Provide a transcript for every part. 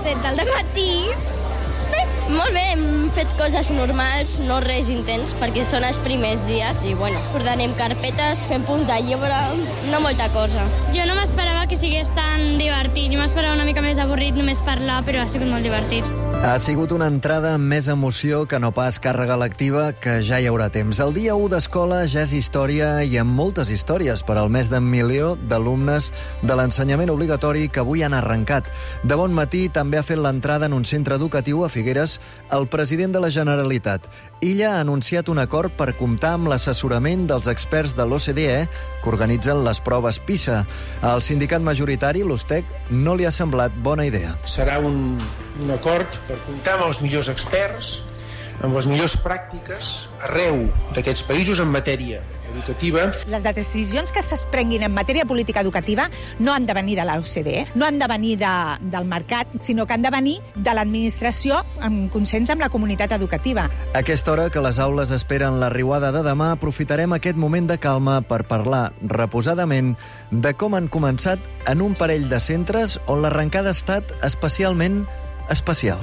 Què tal de matí? Molt bé, hem fet coses normals, no res intens, perquè són els primers dies i, bueno, ordenem carpetes, fem punts de llibre, no molta cosa. Jo no m'esperava que sigués tan divertit. Jo m'esperava una mica més avorrit només parlar, però ha sigut molt divertit. Ha sigut una entrada amb més emoció que no pas càrrega lectiva, que ja hi haurà temps. El dia 1 d'escola ja és història i amb moltes històries per al més d'un milió d'alumnes de l'ensenyament obligatori que avui han arrencat. De bon matí també ha fet l'entrada en un centre educatiu a Figueres el president de la Generalitat. Illa ha anunciat un acord per comptar amb l'assessorament dels experts de l'OCDE que organitzen les proves PISA. Al sindicat majoritari, l'USTEC, no li ha semblat bona idea. Serà un acord per comptar amb els millors experts, amb les millors pràctiques arreu d'aquests països en matèria educativa. Les decisions que es prenguin en matèria política educativa no han de venir de l'OCDE, no han de venir del mercat, sinó que han de venir de l'administració en consens amb la comunitat educativa. A aquesta hora que les aules esperen la riuada de demà, aprofitarem aquest moment de calma per parlar reposadament de com han començat en un parell de centres on l'arrencada ha estat especialment especial.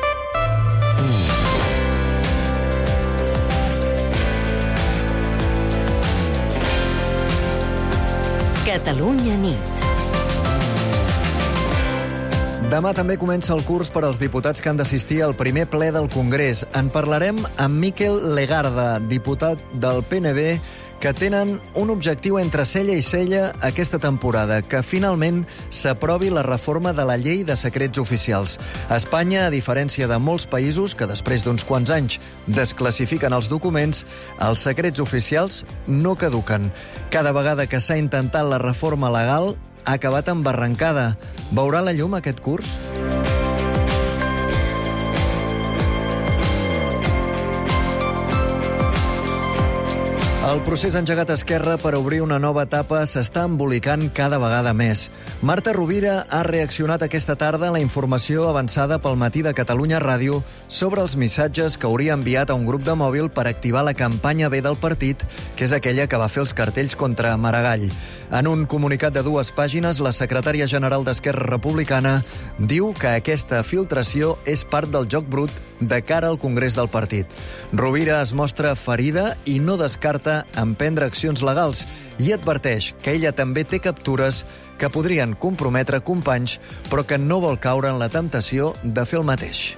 Catalunya nit. Demà també comença el curs per als diputats que han d'assistir al primer ple del Congrés. En parlarem amb Miquel Legarda, diputat del PNB, que tenen un objectiu entre cella i cella aquesta temporada, que finalment s'aprovi la reforma de la llei de secrets oficials. A Espanya, a diferència de molts països que després d'uns quants anys desclassifiquen els documents, els secrets oficials no caduquen. Cada vegada que s'ha intentat la reforma legal ha acabat embarrancada. Veurà la llum aquest curs? El procés engegat a Esquerra per obrir una nova etapa s'està embolicant cada vegada més. Marta Rovira ha reaccionat aquesta tarda a la informació avançada pel Matí de Catalunya Ràdio sobre els missatges que hauria enviat a un grup de mòbil per activar la campanya B del partit, que és aquella que va fer els cartells contra Maragall. En un comunicat de 2 pàgines, la secretària general d'Esquerra Republicana diu que aquesta filtració és part del joc brut de cara al Congrés del partit. Rovira es mostra ferida i no descarta emprendre accions legals i adverteix que ella també té captures que podrien comprometre companys, però que no vol caure en la temptació de fer el mateix.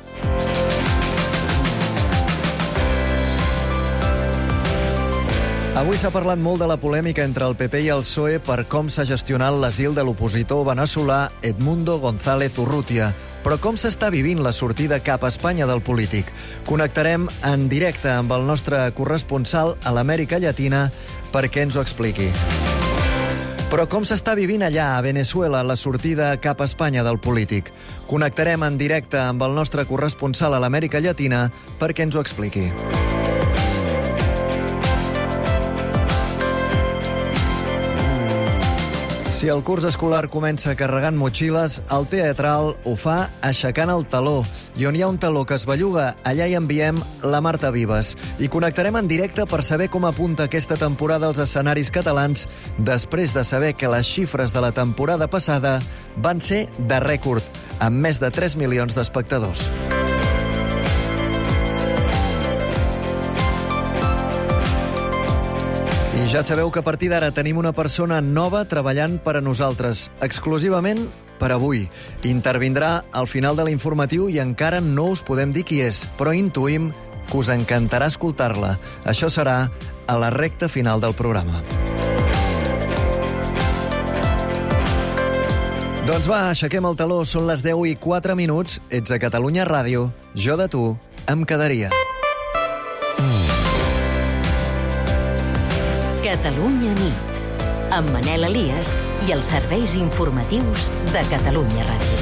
Avui s'ha parlat molt de la polèmica entre el PP i el PSOE per com s'ha gestionat l'asil de l'opositor veneçolà Edmundo González Urrutia. Però com s'està vivint la sortida cap a Espanya del polític? Connectarem en directe amb el nostre corresponsal a l'Amèrica Llatina perquè ens ho expliqui. Però com s'està vivint allà, a Veneçuela, la sortida cap a Espanya del polític? Connectarem en directe amb el nostre corresponsal a l'Amèrica Llatina perquè ens ho expliqui. Si el curs escolar comença carregant motxilles, el teatral ho fa aixecant el taló. I on hi ha un taló que es belluga, allà hi enviem la Marta Vives. I connectarem en directe per saber com apunta aquesta temporada als escenaris catalans, després de saber que les xifres de la temporada passada van ser de rècord, amb més de 3 milions d'espectadors. I ja sabeu que a partir d'ara tenim una persona nova treballant per a nosaltres, exclusivament per avui. Intervindrà al final de l'informatiu i encara no us podem dir qui és, però intuïm que us encantarà escoltar-la. Això serà a la recta final del programa. Doncs va, aixequem el taló, són les 10:04. Ets a Catalunya Ràdio, jo de tu em quedaria. Catalunya nit, amb Manel Elias i els serveis informatius de Catalunya Ràdio.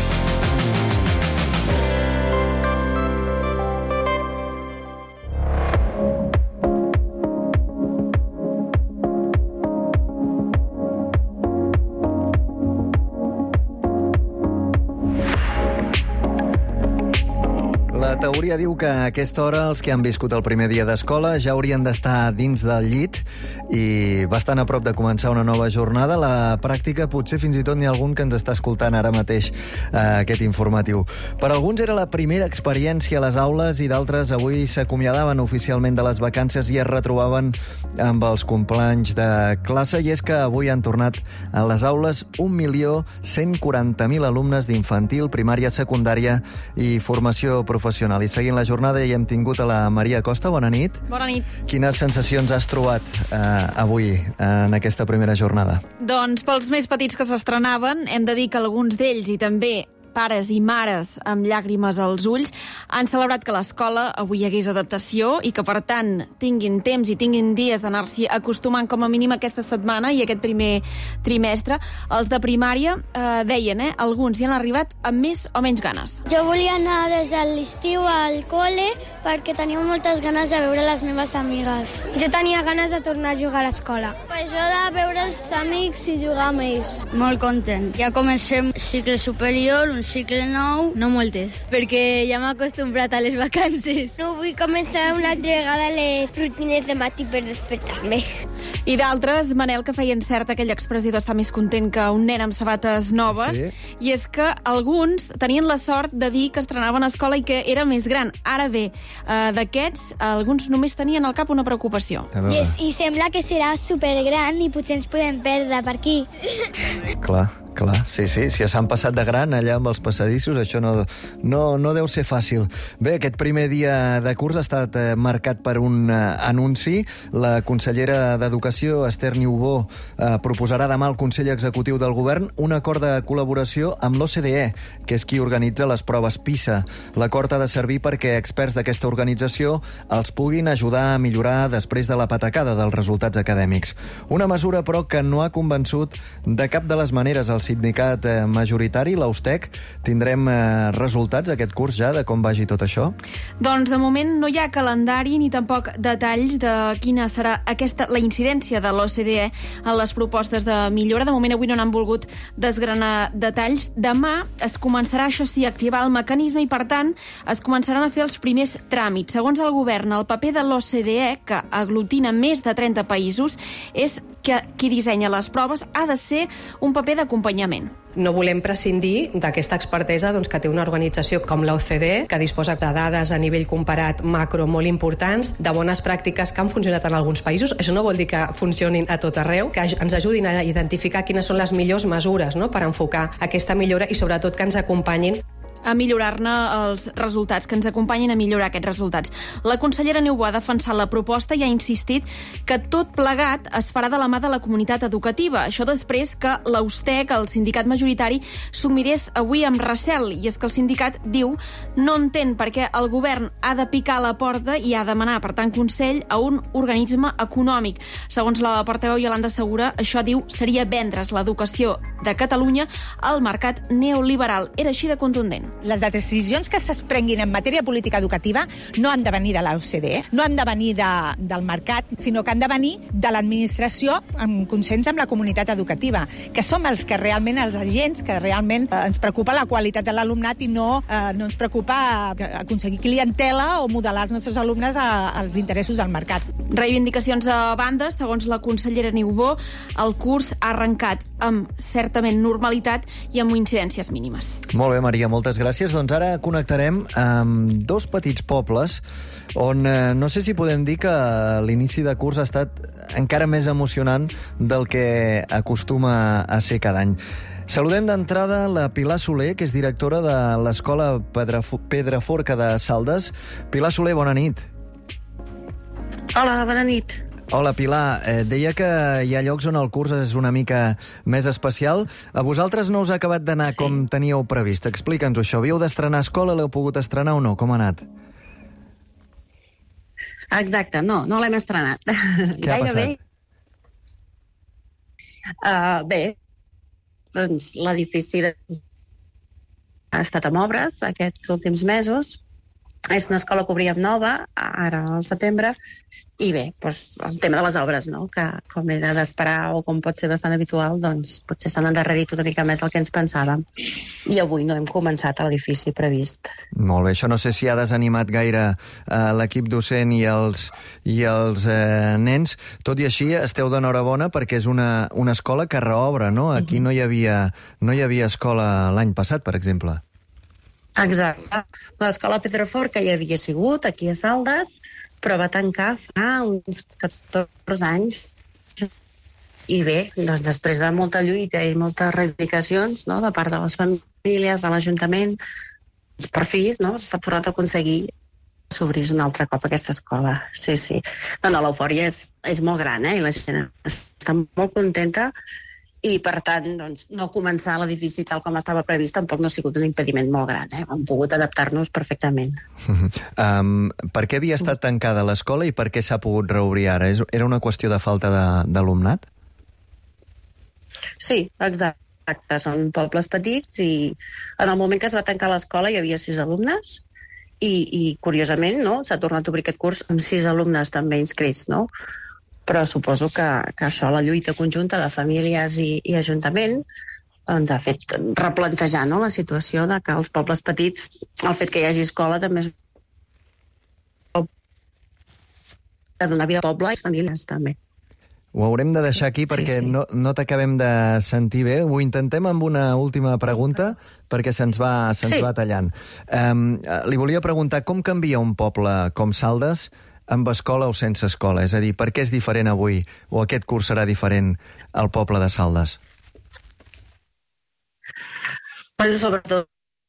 La teoria diu que a aquesta hora els que han viscut el primer dia d'escola ja haurien d'estar dins del llit i bastant a prop de començar una nova jornada. La pràctica, potser fins i tot n'hi ha algun que ens està escoltant ara mateix aquest informatiu. Per alguns era la primera experiència a les aules i d'altres avui s'acomiadaven oficialment de les vacances i es retrobaven amb els companys de classe. I és que avui han tornat a les aules 1.140.000 alumnes d'infantil, primària, secundària i formació professional. I seguint la jornada hi hem tingut a la Maria Costa. Bona nit. Bona nit. Quines sensacions has trobat avui en aquesta primera jornada? Doncs pels més petits que s'estrenaven, hem de dir que alguns d'ells i també pares i mares amb llàgrimes als ulls han celebrat que a l'escola avui hi hagués adaptació i que, per tant, tinguin temps i tinguin dies d'anar-s'hi acostumant com a mínim aquesta setmana i aquest primer trimestre. Els de primària deien, alguns hi han arribat amb més o menys ganes. Jo volia anar des de l'estiu al col·le perquè tenia moltes ganes de veure les meves amigues. Jo tenia ganes de tornar a jugar a l'escola. Això de veure els amics i jugar amb ells. Molt content. Ja comencem cicle superior, un cicle nou. No moltes, perquè ja m'he acostumbrat a les vacances. No vull començar una altra vegada les rutines de matí per despertar-me. I d'altres, Manel, que feien certa aquella expressió d'estar més content que un nen amb sabates noves, Sí. I és que alguns tenien la sort de dir que estrenaven a escola i que era més gran. Ara bé, d'aquests, alguns només tenien al cap una preocupació. I sembla que serà supergran i potser ens podem perdre per aquí. Clar, sí, si s'han passat de gran allà amb els passadissos, això no deu ser fàcil. Bé, aquest primer dia de curs ha estat marcat per un anunci. La consellera d'Educació, Esther Niubó, proposarà demà al Consell Executiu del Govern un acord de col·laboració amb l'OCDE, que és qui organitza les proves PISA. L'acord ha de servir perquè experts d'aquesta organització els puguin ajudar a millorar després de la patacada dels resultats acadèmics. Una mesura, però, que no ha convençut de cap de les maneres el sindicat majoritari, l'Austec. Tindrem resultats aquest curs ja de com vagi tot això? Doncs de moment no hi ha calendari ni tampoc detalls de quina serà la incidència de l'OCDE en les propostes de millora. De moment avui no n'han volgut desgranar detalls. Demà es començarà, això sí, a activar el mecanisme i, per tant, es començaran a fer els primers tràmits. Segons el govern, el paper de l'OCDE, que aglutina més de 30 països, és que qui dissenya les proves ha de ser un paper d'acompanyament. No volem prescindir d'aquesta expertesa que té una organització com l'OCDE, que disposa de dades a nivell comparat macro molt importants, de bones pràctiques que han funcionat en alguns països. Això no vol dir que funcionin a tot arreu, que ens ajudin a identificar quines són les millors mesures per enfocar aquesta millora i sobretot que ens acompanyin a millorar-ne els resultats, que ens acompanyin a millorar aquests resultats. La consellera Niubó ha defensat la proposta i ha insistit que tot plegat es farà de la mà de la comunitat educativa. Això després que l'Austec, el sindicat majoritari, s'ho mirés avui amb recel. I és que el sindicat diu no entén per què el govern ha de picar a la porta i ha de demanar, per tant, consell a un organisme econòmic. Segons la portaveu Iolanda Segura, això, diu, seria vendre's l'educació de Catalunya al mercat neoliberal. Era així de contundent. Les decisions que es prenguin en matèria política educativa no han de venir de l'OCDE, no han de venir del mercat, sinó que han de venir de l'administració en consens amb la comunitat educativa, que som els que realment, els agents, que realment ens preocupa la qualitat de l'alumnat i no ens preocupa aconseguir clientela o modelar els nostres alumnes als interessos del mercat. Reivindicacions a banda, segons la consellera Niubó, el curs ha arrencat amb certament normalitat i amb incidències mínimes. Molt bé, Maria, moltes gràcies. Doncs ara connectarem amb dos petits pobles on no sé si podem dir que l'inici de curs ha estat encara més emocionant del que acostuma a ser cada any. Saludem d'entrada la Pilar Soler, que és directora de l'Escola Pedraforca de Saldes. Pilar Soler, bona nit. Hola, bona nit. Hola, Pilar. Deia que hi ha llocs on el curs és una mica més especial. A vosaltres no us ha acabat d'anar com teníeu previst. Explica'ns això. Havíeu d'estrenar escola, l'heu pogut estrenar o no? Com ha anat? Exacte, no l'hem estrenat. Què ha passat? Bé, doncs l'edifici ha estat amb obres aquests últims mesos és una escola que obríem nova, ara al setembre, i bé, doncs, el tema de les obres, no? Que com era d'esperar o com pot ser bastant habitual, doncs potser s'han endarrerit una mica més del que ens pensàvem. I avui no hem començat a l'edifici previst. Molt bé, això no sé si ha desanimat gaire l'equip docent i els nens. Tot i així, esteu d'enhorabona perquè és una escola que reobre, no? Aquí no hi havia escola l'any passat, per exemple. Exacte. L'escola Pedrafort, que hi havia sigut, aquí a Saldes, però va tancar fa uns 14 anys. I bé, doncs després de molta lluita i moltes reivindicacions, no?, de part de les famílies, de l'Ajuntament, per fi, no?, s'ha tornat a aconseguir s'obrís un altre cop aquesta escola. Sí, sí. No, l'eufòria és molt gran, i la gent està molt contenta, i per tant, doncs, no començar l'edifici tal com estava previst tampoc no ha sigut un impediment molt gran. Hem pogut adaptar-nos perfectament. Per què havia estat tancada l'escola i per què s'ha pogut reobrir ara? Era una qüestió de falta d'alumnat? Sí, exacte. Són pobles petits i en el moment que es va tancar l'escola hi havia 6 alumnes i curiosament, no?, s'ha tornat a obrir aquest curs amb 6 alumnes també inscrits, no?, però suposo que això, la lluita conjunta de famílies i Ajuntament, doncs ha fet replantejar, no?, la situació de que els pobles petits, el fet que hi hagi escola també és de donar vida al poble i famílies també. Ho haurem de deixar aquí perquè no t'acabem de sentir bé. Ho intentem amb una última pregunta perquè se'ns va tallant. Li volia preguntar com canvia un poble com Saldes amb escola o sense escola? És a dir, per què és diferent avui o aquest curs serà diferent al poble de Saldes? Bueno, sobretot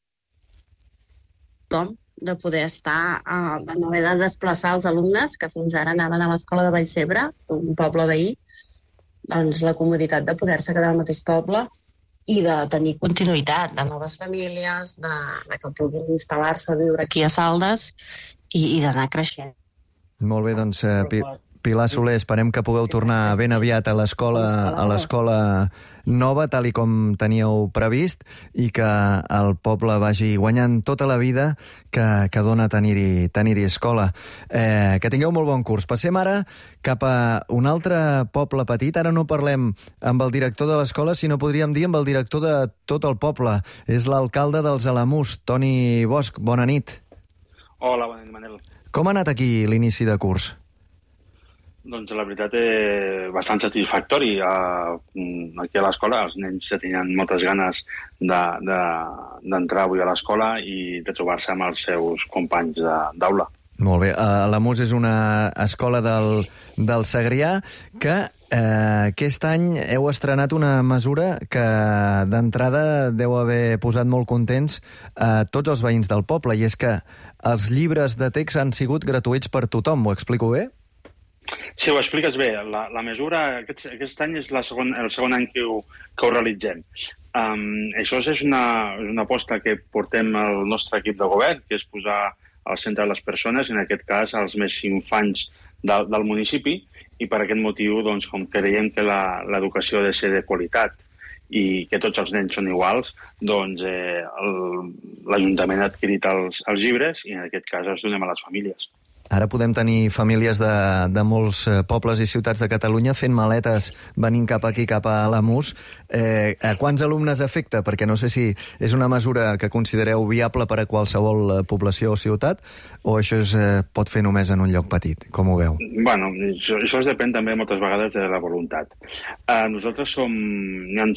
de poder estar, de no haver de desplaçar els alumnes que fins ara anaven a l'escola de Vallcebre, un poble veí, doncs la comoditat de poder-se quedar al mateix poble i de tenir continuïtat de noves famílies, de que puguin instal·lar-se a viure aquí a Saldes i d'anar creixent. Molt bé, doncs, Pilar Soler, esperem que pugueu tornar ben aviat a l'escola nova, tal i com teníeu previst, i que el poble vagi guanyant tota la vida que dona tenir-hi escola. Que tingueu molt bon curs. Passem ara cap a un altre poble petit. Ara no parlem amb el director de l'escola, sinó podríem dir amb el director de tot el poble. És l'alcalde dels Alamús, Toni Bosch. Bona nit. Hola, bona nit, Manel. Com ha anat aquí l'inici de curs? Doncs la veritat és bastant satisfactori. Aquí a l'escola els nens ja tenien moltes ganes d'entrar avui a l'escola i de trobar-se amb els seus companys d'aula. Molt bé. Alamús és una escola del Segrià que aquest any heu estrenat una mesura que d'entrada deu haver posat molt contents a tots els veïns del poble, i és que els llibres de text han sigut gratuïts per tothom. Ho explico bé? Sí, ho expliques bé. La mesura aquest any és el segon any que ho realitzem. Això és una aposta que portem al nostre equip de govern, que és posar al centre de les persones, en aquest cas els més infants del municipi, i per aquest motiu, doncs, com creiem que l'educació ha de ser de qualitat i que tots els nens són iguals, doncs l'Ajuntament ha adquirit els llibres i en aquest cas els donem a les famílies. Ara podem tenir famílies de molts pobles i ciutats de Catalunya fent maletes venint cap aquí, cap a Alamús. A quants alumnes afecta? Perquè no sé si és una mesura que considereu viable per a qualsevol població o ciutat, o això es pot fer només en un lloc petit? Com ho veu? Bueno, això depèn també moltes vegades de la voluntat. Nosaltres hi ha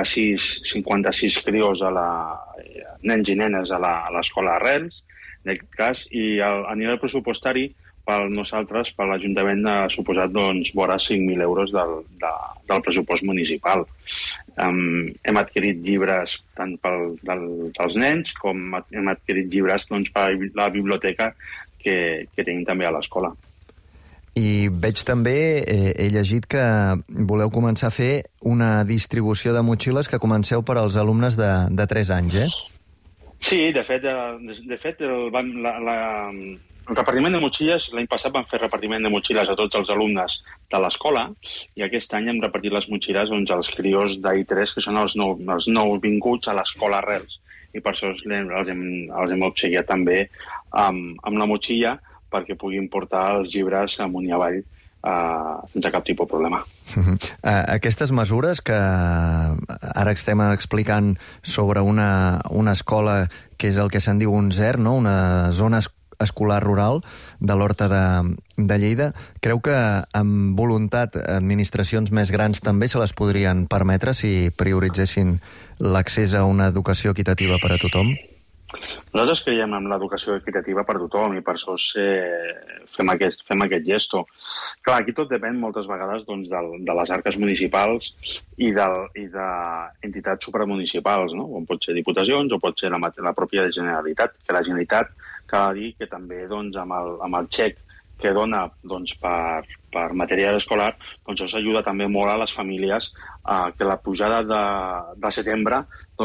56 crios, nens i nenes a l'escola Arrels, en aquest cas, i a nivell pressupostari, per nosaltres, per l'Ajuntament, ha suposat vora 5.000 euros del pressupost municipal. Hem adquirit llibres tant dels nens com hem adquirit llibres per la biblioteca que tenim també a l'escola. I veig també, he llegit que voleu començar a fer una distribució de motxilles que comenceu per als alumnes de 3 anys, Sí, de fet el repartiment de motxilles, l'any passat vam fer repartiment de motxilles a tots els alumnes de l'escola i aquest any hem repartit les motxilles als crios d'A3, que són els nous vinguts a l'escola Arrels. i per això els hem obsequiat també amb la motxilla perquè puguin portar els llibres amunt i avall sense cap tipus de problema. Aquestes mesures que ara estem explicant sobre una escola que és el que se'n diu un ZER, no? Una zona escolar rural de l'Horta de Lleida, creu que amb voluntat administracions més grans també se les podrien permetre si prioritzessin l'accés a una educació equitativa per a tothom? Nosaltres creiem en l'educació equitativa per tothom i per això fem aquest gesto. Clar, aquí tot depèn moltes vegades de les arques municipals i d'entitats supramunicipals, no? Com pot ser diputacions o pot ser la pròpia Generalitat, que la Generalitat cal dir que també amb el xec que dona per material escolar, això ajuda també molt a les famílies que la pujada de setembre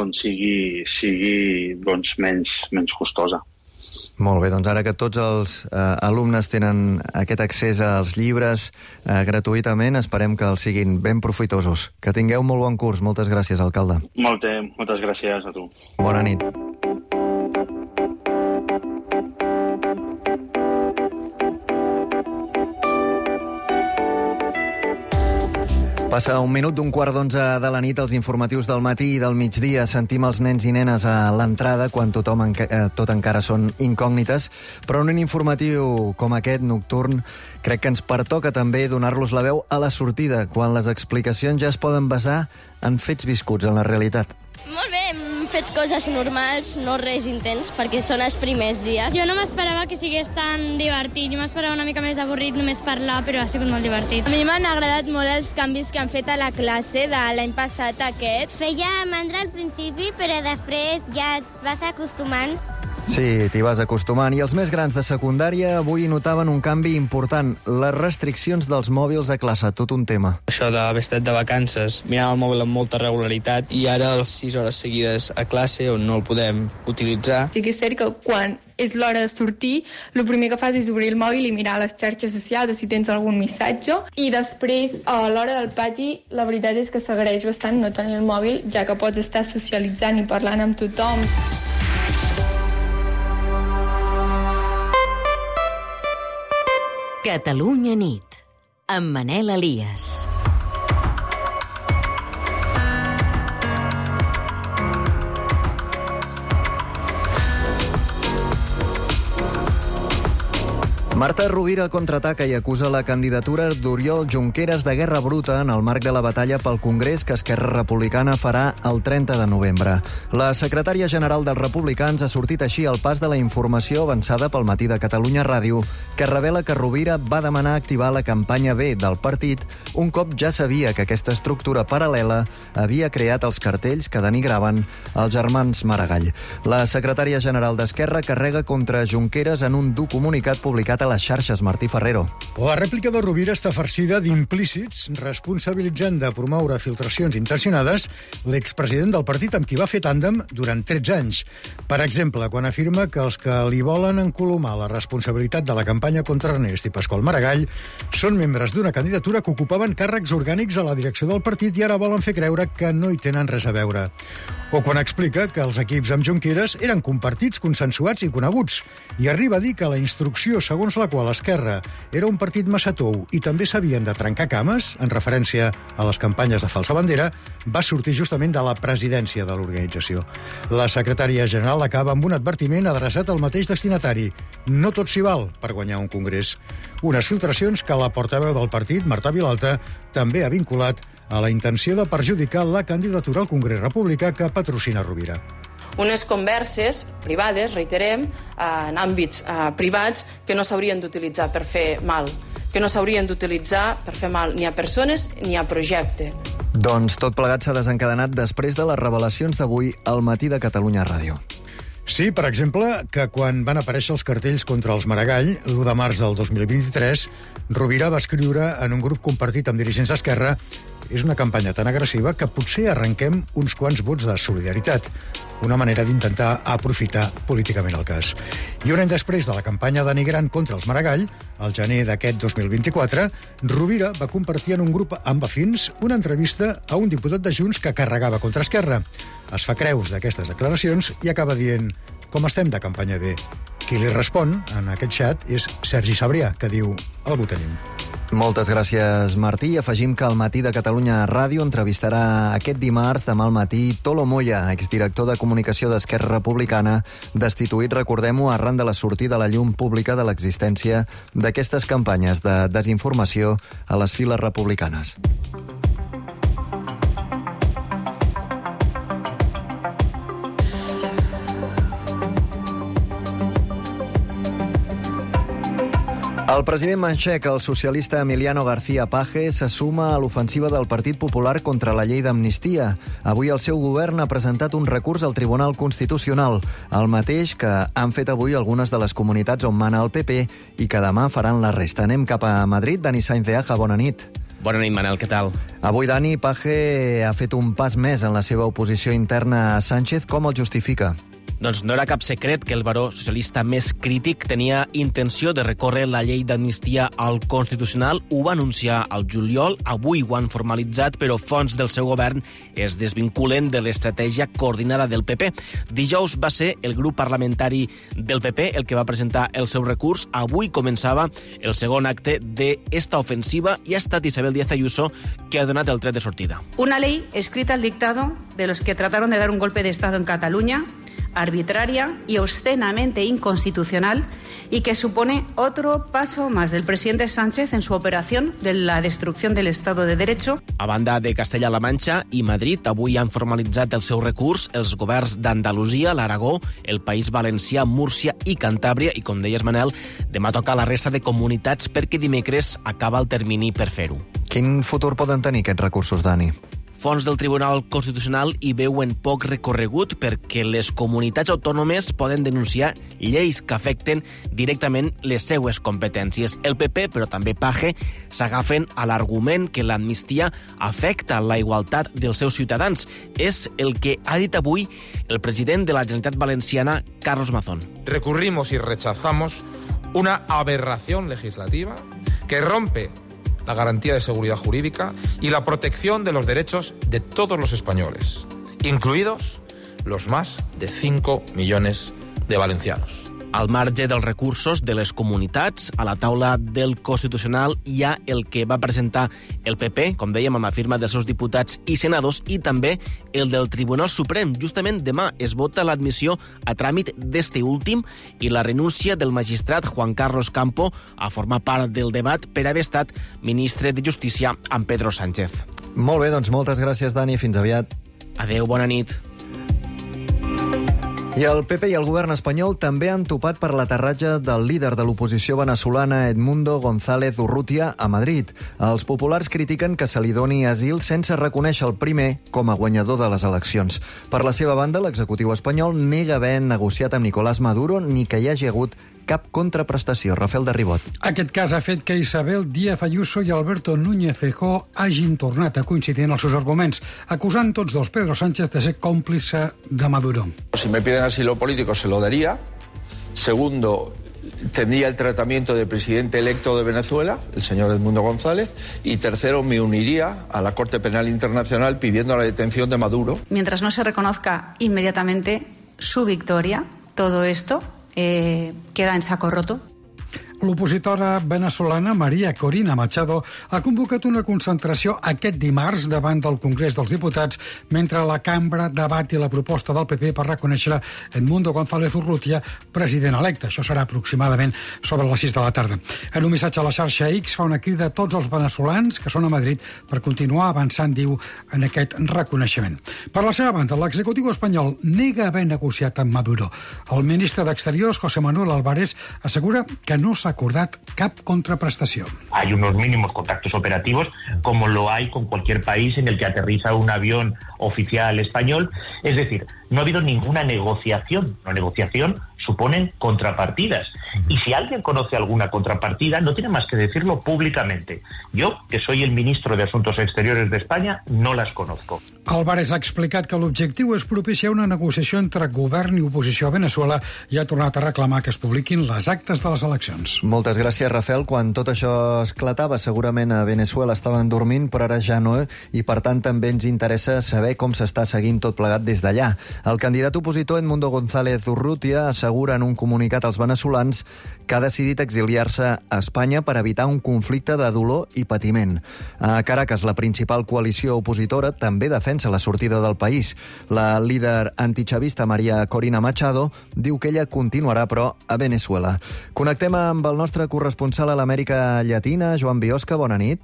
sigui menys costosa. Molt bé, doncs ara que tots els alumnes tenen aquest accés als llibres gratuïtament, esperem que els siguin ben profitosos. Que tingueu molt bon curs. Moltes gràcies, alcalde. Moltes gràcies a tu. Bona nit. Passa un minut d'un 10:15 de la nit, als informatius del matí i del migdia. Sentim els nens i nenes a l'entrada quan tot encara són incògnites, però en un informatiu com aquest, nocturn, crec que ens pertoca també donar-los la veu a la sortida, quan les explicacions ja es poden basar en fets viscuts, en la realitat. Molt bé, hem fet coses normals, no res intens, perquè són els primers dies. Jo no m'esperava que sigués tan divertit. Jo m'esperava una mica més avorrit només parlar, però ha sigut molt divertit. A mi m'han agradat molt els canvis que han fet a la classe de l'any passat a aquest. Feia mandra al principi, però després ja et vas acostumant. Sí, t'hi vas acostumant. I els més grans de secundària avui notaven un canvi important. Les restriccions dels mòbils a classe, tot un tema. Això d'haver estat de vacances, mirant el mòbil amb molta regularitat i ara 6 hores seguides a classe on no el podem utilitzar. Sí que és cert que quan és l'hora de sortir, el primer que fas és obrir el mòbil i mirar les xarxes socials o si tens algun missatge. I després, a l'hora del pati, la veritat és que s'agraeix bastant no tenir el mòbil, ja que pots estar socialitzant i parlant amb tothom. Catalunya nit, amb Manel Elias. Marta Rovira contraataca i acusa la candidatura d'Oriol Junqueras de guerra bruta en el marc de la batalla pel Congrés que Esquerra Republicana farà el 30 de novembre. La secretària general dels republicans ha sortit així al pas de la informació avançada pel Matí de Catalunya Ràdio, que revela que Rovira va demanar activar la campanya B del partit un cop ja sabia que aquesta estructura paral·lela havia creat els cartells que denigraven els germans Maragall. La secretària general d'Esquerra carrega contra Junqueras en un dur comunicat publicat a les xarxes. Martí Ferrero. La rèplica de Rovira està farcida d'implícits, responsabilitzant de promoure filtracions intencionades l'expresident del partit amb qui va fer tàndem durant 13 anys. Per exemple, quan afirma que els que li volen encolomar la responsabilitat de la campanya contra Ernest i Pasqual Maragall són membres d'una candidatura que ocupaven càrrecs orgànics a la direcció del partit i ara volen fer creure que no hi tenen res a veure. O quan explica que els equips amb Junqueras eren compartits, consensuats i coneguts, i arriba a dir que la instrucció segons la qual Esquerra era un partit massa tou i també s'havien de trencar cames, en referència a les campanyes de falsa bandera, va sortir justament de la presidència de l'organització. La secretària general acaba amb un advertiment adreçat al mateix destinatari. No tot s'hi val per guanyar un congrés. Unes filtracions que la portaveu del partit, Marta Vilalta, també ha vinculat a la intenció de perjudicar la candidatura al Congrés Republicà que patrocina Rovira. Unes converses privades, reiterem, en àmbits privats que no s'haurien d'utilitzar per fer mal, que no s'haurien d'utilitzar per fer mal ni a persones ni a projecte. Doncs tot plegat s'ha desencadenat després de les revelacions d'avui al Matí de Catalunya Ràdio. Sí, per exemple, que quan van aparèixer els cartells contra els Maragall, l'1 de març del 2023, Rovira va escriure en un grup compartit amb dirigents d'Esquerra: és una campanya tan agressiva que potser arrenquem uns quants vots de solidaritat. una manera d'intentar aprofitar políticament el cas. I un any després de la campanya denigrant contra els Maragall, al gener d'aquest 2024, Rovira va compartir en un grup amb afins una entrevista a un diputat de Junts que carregava contra Esquerra. Es fa creus d'aquestes declaracions i acaba dient: com estem de campanya B? Qui li respon en aquest xat és Sergi Sabrià, que diu: algú tenim. Moltes gràcies, Martí. I afegim que al Matí de Catalunya Ràdio entrevistarà aquest dimarts, demà al matí, Tolo Moya, exdirector de comunicació d'Esquerra Republicana, destituït, recordem-ho, arran de la sortida a la llum pública de l'existència d'aquestes campanyes de desinformació a les files republicanes. El president manxec, el socialista Emiliano García Paje, se suma a l'ofensiva del Partit Popular contra la llei d'amnistia. Avui el seu govern ha presentat un recurs al Tribunal Constitucional, el mateix que han fet avui algunes de les comunitats on mana el PP i que demà faran la resta. Anem cap a Madrid. Dani Sainz de Aja, bona nit. Bona nit, Manel, què tal? Avui, Dani, Paje ha fet un pas més en la seva oposició interna a Sánchez. Com el justifica? Doncs no era cap secret que el baró socialista més crític tenia intenció de recórrer la llei d'amnistia al Constitucional. Ho va anunciar al juliol, avui ho han formalitzat, però fonts del seu govern es desvinculen de l'estratègia coordinada del PP. Dijous va ser el grup parlamentari del PP el que va presentar el seu recurs. Avui començava el segon acte d'esta ofensiva i ha estat Isabel Díaz Ayuso que ha donat el tret de sortida. Una ley escrita al dictado de los que trataron de dar un golpe de Estado en Cataluña, arbitraria y obscenamente inconstitucional, y que supone otro paso más del presidente Sánchez en su operación de la destrucción del Estado de Derecho. A banda de Castella-La Manxa i Madrid, avui han formalitzat el seu recurs els governs d'Andalusia, l'Aragó, el País Valencià, Múrcia i Cantàbria, i com deies, Manel, demà toca la resta de comunitats perquè dimecres acaba el termini per fer-ho. Quin futur poden tenir aquests recursos, Dani? Fonts del Tribunal Constitucional hi veuen poc recorregut perquè les comunitats autònomes poden denunciar lleis que afecten directament les seues competències. El PP, però també Paje, s'agafen a l'argument que l'amnistia afecta la igualtat dels seus ciutadans. És el que ha dit avui el president de la Generalitat Valenciana, Carlos Mazón. Recurrimos y rechazamos una aberración legislativa que rompe la garantía de seguridad jurídica y la protección de los derechos de todos los españoles, incluidos los más de 5 millones de valencianos. Al marge dels recursos de les comunitats, a la taula del Constitucional hi ha el que va presentar el PP, com dèiem, amb la firma dels seus diputats i senadors, i també el del Tribunal Suprem. Justament demà es vota l'admissió a tràmit d'este últim i la renúncia del magistrat Juan Carlos Campo a formar part del debat per haver estat ministre de Justícia amb Pedro Sánchez. Molt bé, doncs moltes gràcies, Dani. Fins aviat. Adéu, bona nit. I el PP i el govern espanyol també han topat per l'aterratge del líder de l'oposició venezolana Edmundo González Urrutia a Madrid. Els populars critiquen que se li doni asil sense reconèixer el primer com a guanyador de les eleccions. Per la seva banda, l'executiu espanyol nega haver negociat amb Nicolás Maduro ni que hi hagi hagut cap contraprestació. Rafael de Ribot. Aquest cas ha fet que Isabel Díaz Ayuso i Alberto Núñez Feijóo hagin tornat a coincidir en els seus arguments, acusant tots dos Pedro Sánchez de ser còmplice de Maduro. Si me piden asilo político se lo daría. Segundo, tendría el tratamiento de presidente electo de Venezuela, el señor Edmundo González. Y tercero, me uniría a la Corte Penal Internacional pidiendo la detención de Maduro. Mientras no se reconozca inmediatamente su victoria, todo esto queda en saco roto. L'opositora venezolana María Corina Machado ha convocat una concentració aquest dimarts davant del Congrés dels Diputats mentre la cambra debati la proposta del PP per reconèixer Edmundo González Urrutia president electe. Això serà aproximadament sobre les 6 de la tarda. En un missatge a la xarxa X fa una crida a tots els venezolans que són a Madrid per continuar avançant, diu, en aquest reconeixement. Per la seva banda, l'executiu espanyol nega haver negociat amb Maduro. El ministre d'Exteriors, José Manuel Álvarez, assegura que no s'ha acordat cap contraprestació. Hay unos mínimos contactos operativos, como lo hay con cualquier país en el que aterriza un avión oficial español. Es decir, no ha habido ninguna negociación suponen contrapartidas. Y si alguien conoce alguna contrapartida, no tiene más que decirlo públicamente. Yo, que soy el ministro de Asuntos Exteriores de España, no las conozco. Álvarez ha explicat que l'objectiu és propiciar una negociació entre govern i oposició a Veneçuela i ha tornat a reclamar que es publiquin les actes de les eleccions. Moltes gràcies, Rafael. Quan tot això esclatava, segurament a Veneçuela estaven dormint, però ara ja no, i per tant també ens interessa saber com s'està seguint tot plegat des d'allà. El candidat opositor Edmundo González Urrutia assegura en un comunicat als veneçolans que ha decidit exiliar-se a Espanya per evitar un conflicte de dolor i patiment. A Caracas, la principal coalició opositora també defensa la sortida del país. La líder antichavista María Corina Machado diu que ella continuarà, però, a Veneçuela. Connectem amb el nostre corresponsal a l'Amèrica Llatina, Joan Biosca. Bona nit.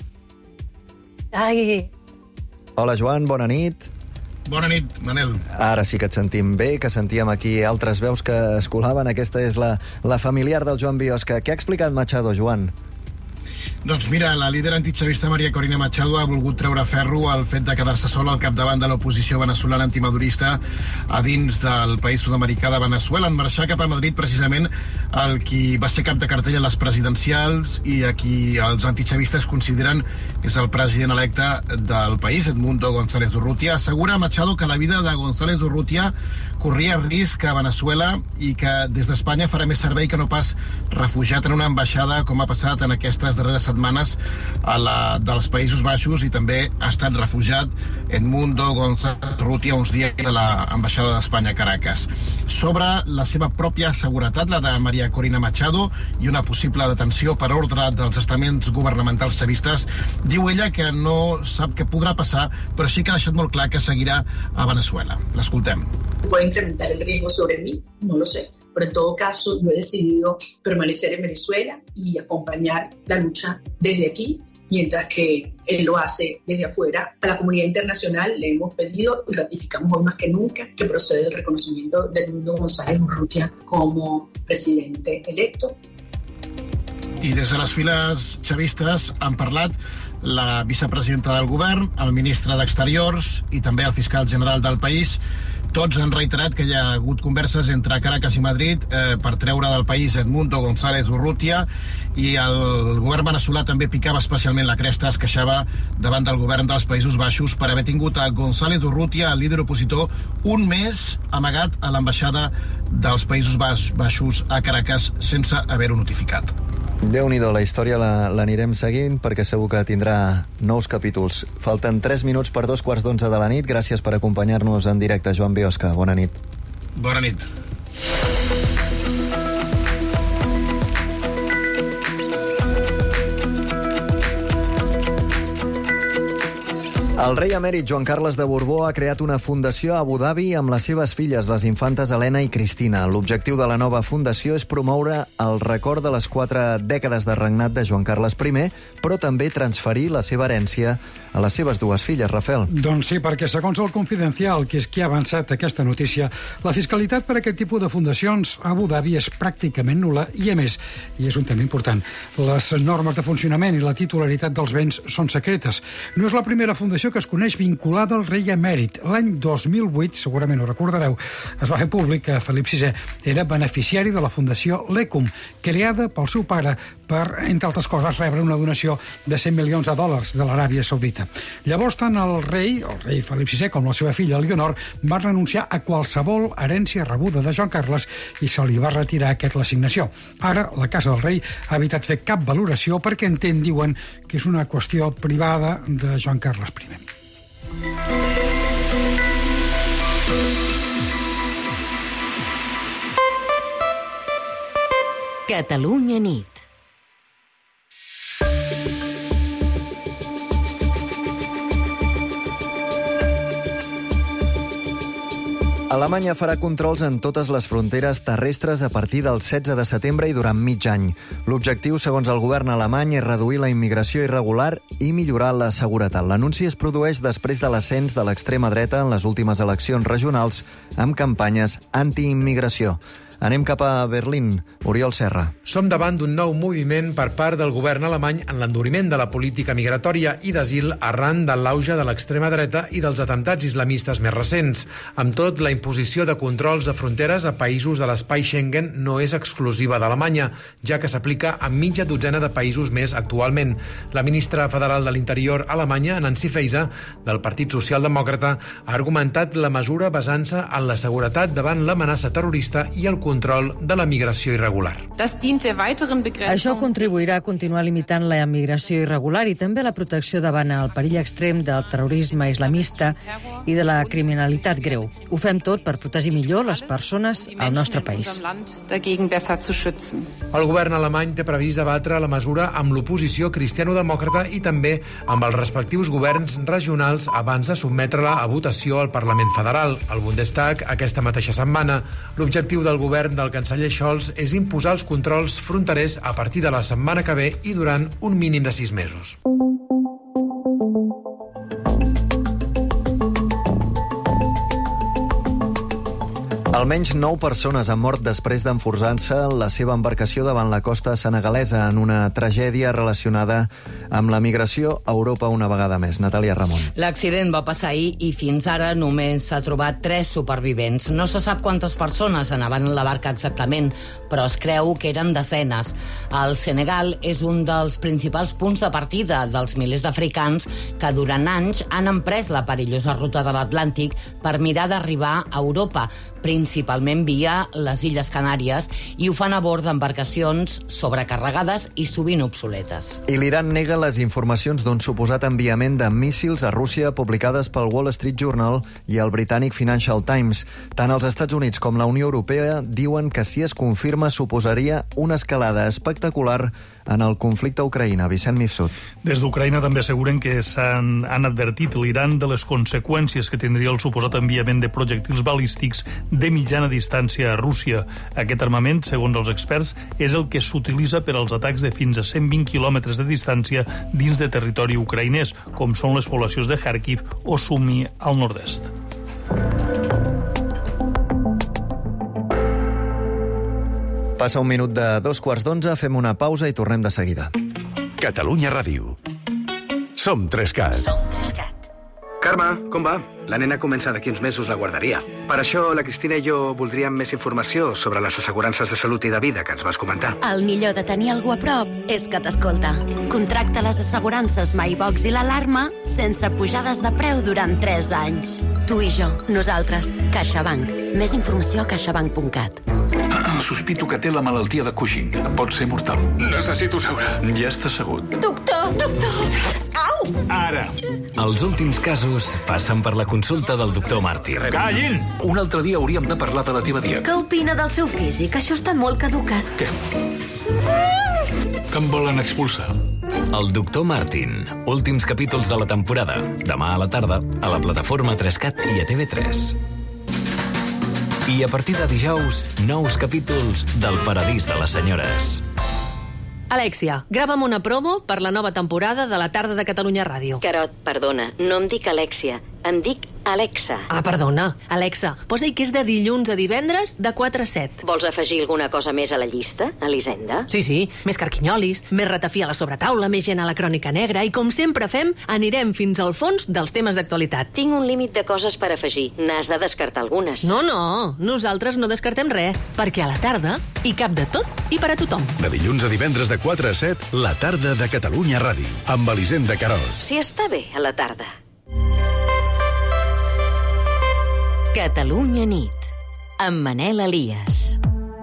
Ai. Hola, Joan, bona nit. Bona nit, Manel. Ara sí que et sentim bé, que sentíem aquí altres veus que es colaven. Aquesta és la familiar del Joan Biosca. Què ha explicat Machado, Joan? Doncs mira, la líder antichavista María Corina Machado ha volgut treure ferro al fet de quedar-se sola al capdavant de l'oposició veneçolana antimadurista a dins del país sud-americà de Veneçuela, en marxar cap a Madrid precisament el qui va ser cap de cartell a les presidencials i a qui els antichavistes consideren que és el president electe del país, Edmundo González Urrutia. Assegura Machado que la vida de González Urrutia corria risc a Veneçuela i que des d'Espanya farà més servei que no pas refugiat en una ambaixada, com ha passat en aquestes darreres setmanes dels Països Baixos, i també ha estat refugiat Edmundo González Urrutia uns dies de l'ambaixada d'Espanya a Caracas. Sobre la seva pròpia seguretat, la de María Corina Machado, i una possible detenció per ordre dels estaments governamentals chavistes, diu ella que no sap què podrà passar, però sí que ha deixat molt clar que seguirà a Veneçuela. L'escoltem. ¿Puede incrementar el riesgo sobre mí? No lo sé. Pero en todo caso, yo he decidido permanecer en Venezuela y acompañar la lucha desde aquí, mientras que él lo hace desde afuera. A la comunidad internacional le hemos pedido y ratificamos hoy más que nunca que procede el reconocimiento de Edmundo González Urrutia como presidente electo. I des de les files chavistes han parlat la vicepresidenta del govern, el ministre d'Exteriors i també el fiscal general del país. Tots han reiterat que hi ha hagut converses entre Caracas i Madrid per treure del país Edmundo González Urrutia, i el govern veneçolà també picava especialment la cresta, es queixava davant del govern dels Països Baixos per haver tingut a González Urrutia, el líder opositor, un mes amagat a l'ambaixada dels Països Baixos a Caracas sense haver-ho notificat. Déu-n'hi-do, la història l'anirem seguint perquè segur que tindrà nous capítols. Falten 3 minuts per 2:15 de la nit. Gràcies per acompanyar-nos en directe, Joan Biosca. Bona nit. Bona nit. El rei emèrit Joan Carles de Borbó ha creat una fundació a Abu Dhabi amb les seves filles, les infantes Helena i Cristina. L'objectiu de la nova fundació és promoure el record de les 4 dècades de regnat de Joan Carles I, però també transferir la seva herència a les seves 2 filles, Rafael. Doncs sí, perquè segons el Confidencial, que és qui ha avançat aquesta notícia, la fiscalitat per a aquest tipus de fundacions a Abu Dhabi és pràcticament nul·la i, a més, i és un tema important, les normes de funcionament i la titularitat dels béns són secretes. No és la primera fundació que es coneix vinculada al rei emèrit. L'any 2008, segurament ho recordareu, es va fer públic que Felip VI era beneficiari de la fundació Lecum, creada pel seu pare per, entre altres coses, rebre una donació de $100 milions de l'Aràbia Saudita. Llavors, tant el rei Felip VI, com la seva filla Elionor, va renunciar a qualsevol herència rebuda de Joan Carles i se li va retirar l'assignació. Ara, la Casa del Rei ha evitat fer cap valoració perquè diuen que és una qüestió privada de Joan Carles I. Catalunya nit. Alemanya farà controls en totes les fronteres terrestres a partir del 16 de setembre i durant mig any. L'objectiu, segons el govern alemany, és reduir la immigració irregular i millorar la seguretat. L'anunci es produeix després de l'ascens de l'extrema dreta en les últimes eleccions regionals amb campanyes antiimmigració. Anem cap a Berlín. Oriol Serra. Som davant d'un nou moviment per part del govern alemany en l'enduriment de la política migratòria i d'asil arran de l'auge de l'extrema dreta i dels atemptats islamistes més recents. Amb tot, la imposició de controls de fronteres a països de l'espai Schengen no és exclusiva d'Alemanya, ja que s'aplica a mitja dotzena de països més actualment. La ministra federal de l'Interior alemanya, Nancy Faeser, del Partit Socialdemòcrata, ha argumentat la mesura basant-se en la seguretat davant l'amenaça terrorista i el control de la migració irregular. Això contribuirà a continuar limitant la migració irregular i també la protecció davant el perill extrem del terrorisme islamista i de la criminalitat greu. Ho fem tot per protegir millor les persones al nostre país. El govern alemany té previst debatre la mesura amb l'oposició cristiano-demòcrata i també amb els respectius governs regionals abans de sotmetre-la a votació al Parlament Federal, el Bundestag, aquesta mateixa setmana. L'objectiu del govern del canceller Scholz és imposar els controls fronterers a partir de la setmana que ve i durant un mínim de 6 mesos. Almenys 9 persones han mort després d'enfonsar-se la seva embarcació davant la costa senegalesa en una tragèdia relacionada amb la migració a Europa una vegada més. Natàlia Ramon. L'accident va passar ahir i fins ara només s'ha trobat 3 supervivents. No se sap quantes persones anaven en la barca exactament, però es creu que eren desenes. El Senegal és un dels principals punts de partida dels milers d'africans que durant anys han emprès la perillosa ruta de l'Atlàntic per mirar d'arribar a Europa, principalment via les Illes Canàries, i ho fan a bord d'embarcacions sobrecarregades i sovint obsoletes. I l'Iran nega les informacions d'un suposat enviament de míssils a Rússia publicades pel Wall Street Journal i el britànic Financial Times. Tant els Estats Units com la Unió Europea diuen que si es confirma suposaria una escalada espectacular en el conflicte a Ucraïna. Vicent Mifsud. Des d'Ucraïna també asseguren que han advertit l'Iran de les conseqüències que tindria el suposat enviament de projectils balístics de mitjana distància a Rússia. Aquest armament, segons els experts, és el que s'utilitza per als atacs de fins a 120 quilòmetres de distància dins de territori ucraïnès, com són les poblacions de Kharkiv o Sumy al nord-est. Passa un minut de 2:15, fem una pausa i tornem de seguida. Catalunya Ràdio. Som 3CAT. Carme, com va? La nena comença d'aquí uns mesos la guarderia. Per això la Cristina i jo voldríem més informació sobre les assegurances de salut i de vida que ens vas comentar. El millor de tenir algú a prop és que t'escolta. Contracta les assegurances MyBox i l'Alarma sense pujades de preu durant 3 anys. Tu i jo, nosaltres, CaixaBank. Més informació a caixabank.cat. Sospito que té la malaltia de Cushing. Pot ser mortal. Necessito seure. Ja està assegut. Doctor! Au! Ara. Els últims casos passen per la consulta del doctor Martín. Callin! Un altre dia hauríem de parlar de la teva dieta. Què opina del seu físic? Això està molt caducat. Què? Que em volen expulsar? El doctor Martín. Últims capítols de la temporada. Demà a la tarda, a la plataforma 3CAT i a TV3. I a partir de dijous, nous capítols del Paradís de les Senyores. Alèxia, grava'm una promo per la nova temporada de la tarda de Catalunya Ràdio. Carot, perdona, no em dic Alèxia, em dic Alexa. Ah, perdona. Alexa, posa-hi que és de dilluns a divendres de 4 a 7. Vols afegir alguna cosa més a la llista, Elisenda? Sí, més carquinyolis, més ratafia a la sobretaula, més gent a la crònica negra i, com sempre fem, anirem fins al fons dels temes d'actualitat. Tinc un límit de coses per afegir. N'has de descartar algunes. No, nosaltres no descartem res, perquè a la tarda hi cap de tot i per a tothom. De dilluns a divendres de 4 a 7, la tarda de Catalunya Ràdio, amb Elisenda Carol. Si està bé a la tarda. Catalunya nit, amb Manel Elias.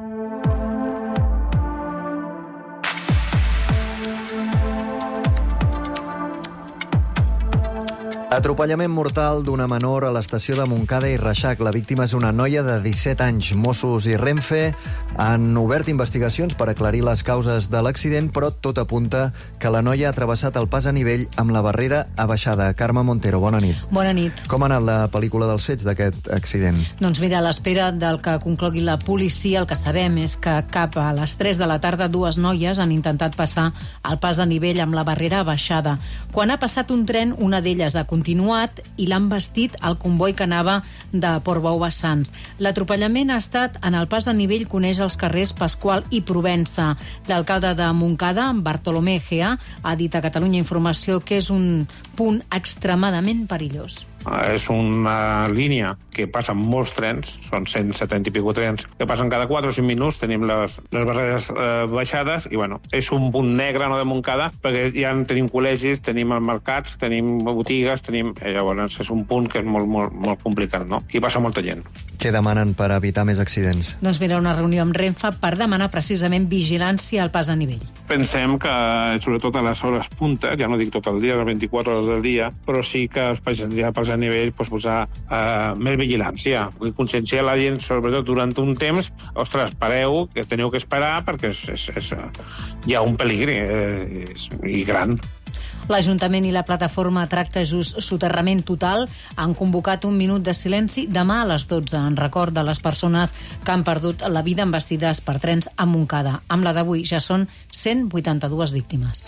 Atropellament mortal d'una menor a l'estació de Montcada i Reixac. La víctima és una noia de 17 anys. Mossos i Renfe han obert investigacions per aclarir les causes de l'accident, però tot apunta que la noia ha travessat el pas a nivell amb la barrera abaixada. Carme Montero, bona nit. Bona nit. Com ha anat la pel·lícula dels fets d'aquest accident? Doncs mira, a l'espera del que conclogui la policia, el que sabem és que cap a les 3 de la tarda 2 noies han intentat passar el pas a nivell amb la barrera abaixada. Quan ha passat un tren, una d'elles ha continuat i l'han vestit al comboi que anava de Portbou a Sants. L'atropellament ha estat en el pas a nivell que uneix els carrers Pasqual i Provença. L'alcalde de Montcada, Bartolomé Gea, ha dit a Catalunya Informació que és un punt extremadament perillós. És una línia que passa molts trens, són 170 i pico trens, que passen cada 4 o 5 minuts, tenim les barreres baixades, i bueno, és un punt negre, no de Montcada, perquè ja tenim col·legis, tenim mercats, tenim botigues, llavors és un punt que és molt complicat, no? I passa molta gent. Què demanen per evitar més accidents? Doncs mira, una reunió amb Renfe per demanar precisament vigilància al pas a nivell. Pensem que, sobretot a les hores punta, ja no dic tot el dia, les 24 hores del dia, però sí que els pas a nivell posar més vigilància, conscienciar la gent, sobretot durant un temps. Ostres, pareu, que teniu que esperar perquè hi ha un peligre i gran. L'Ajuntament i la plataforma Tracta Just Soterrament Total han convocat un minut de silenci demà a les 12 en record de les persones que han perdut la vida embestides per trens a Montcada. Amb la d'avui ja són 182 víctimes.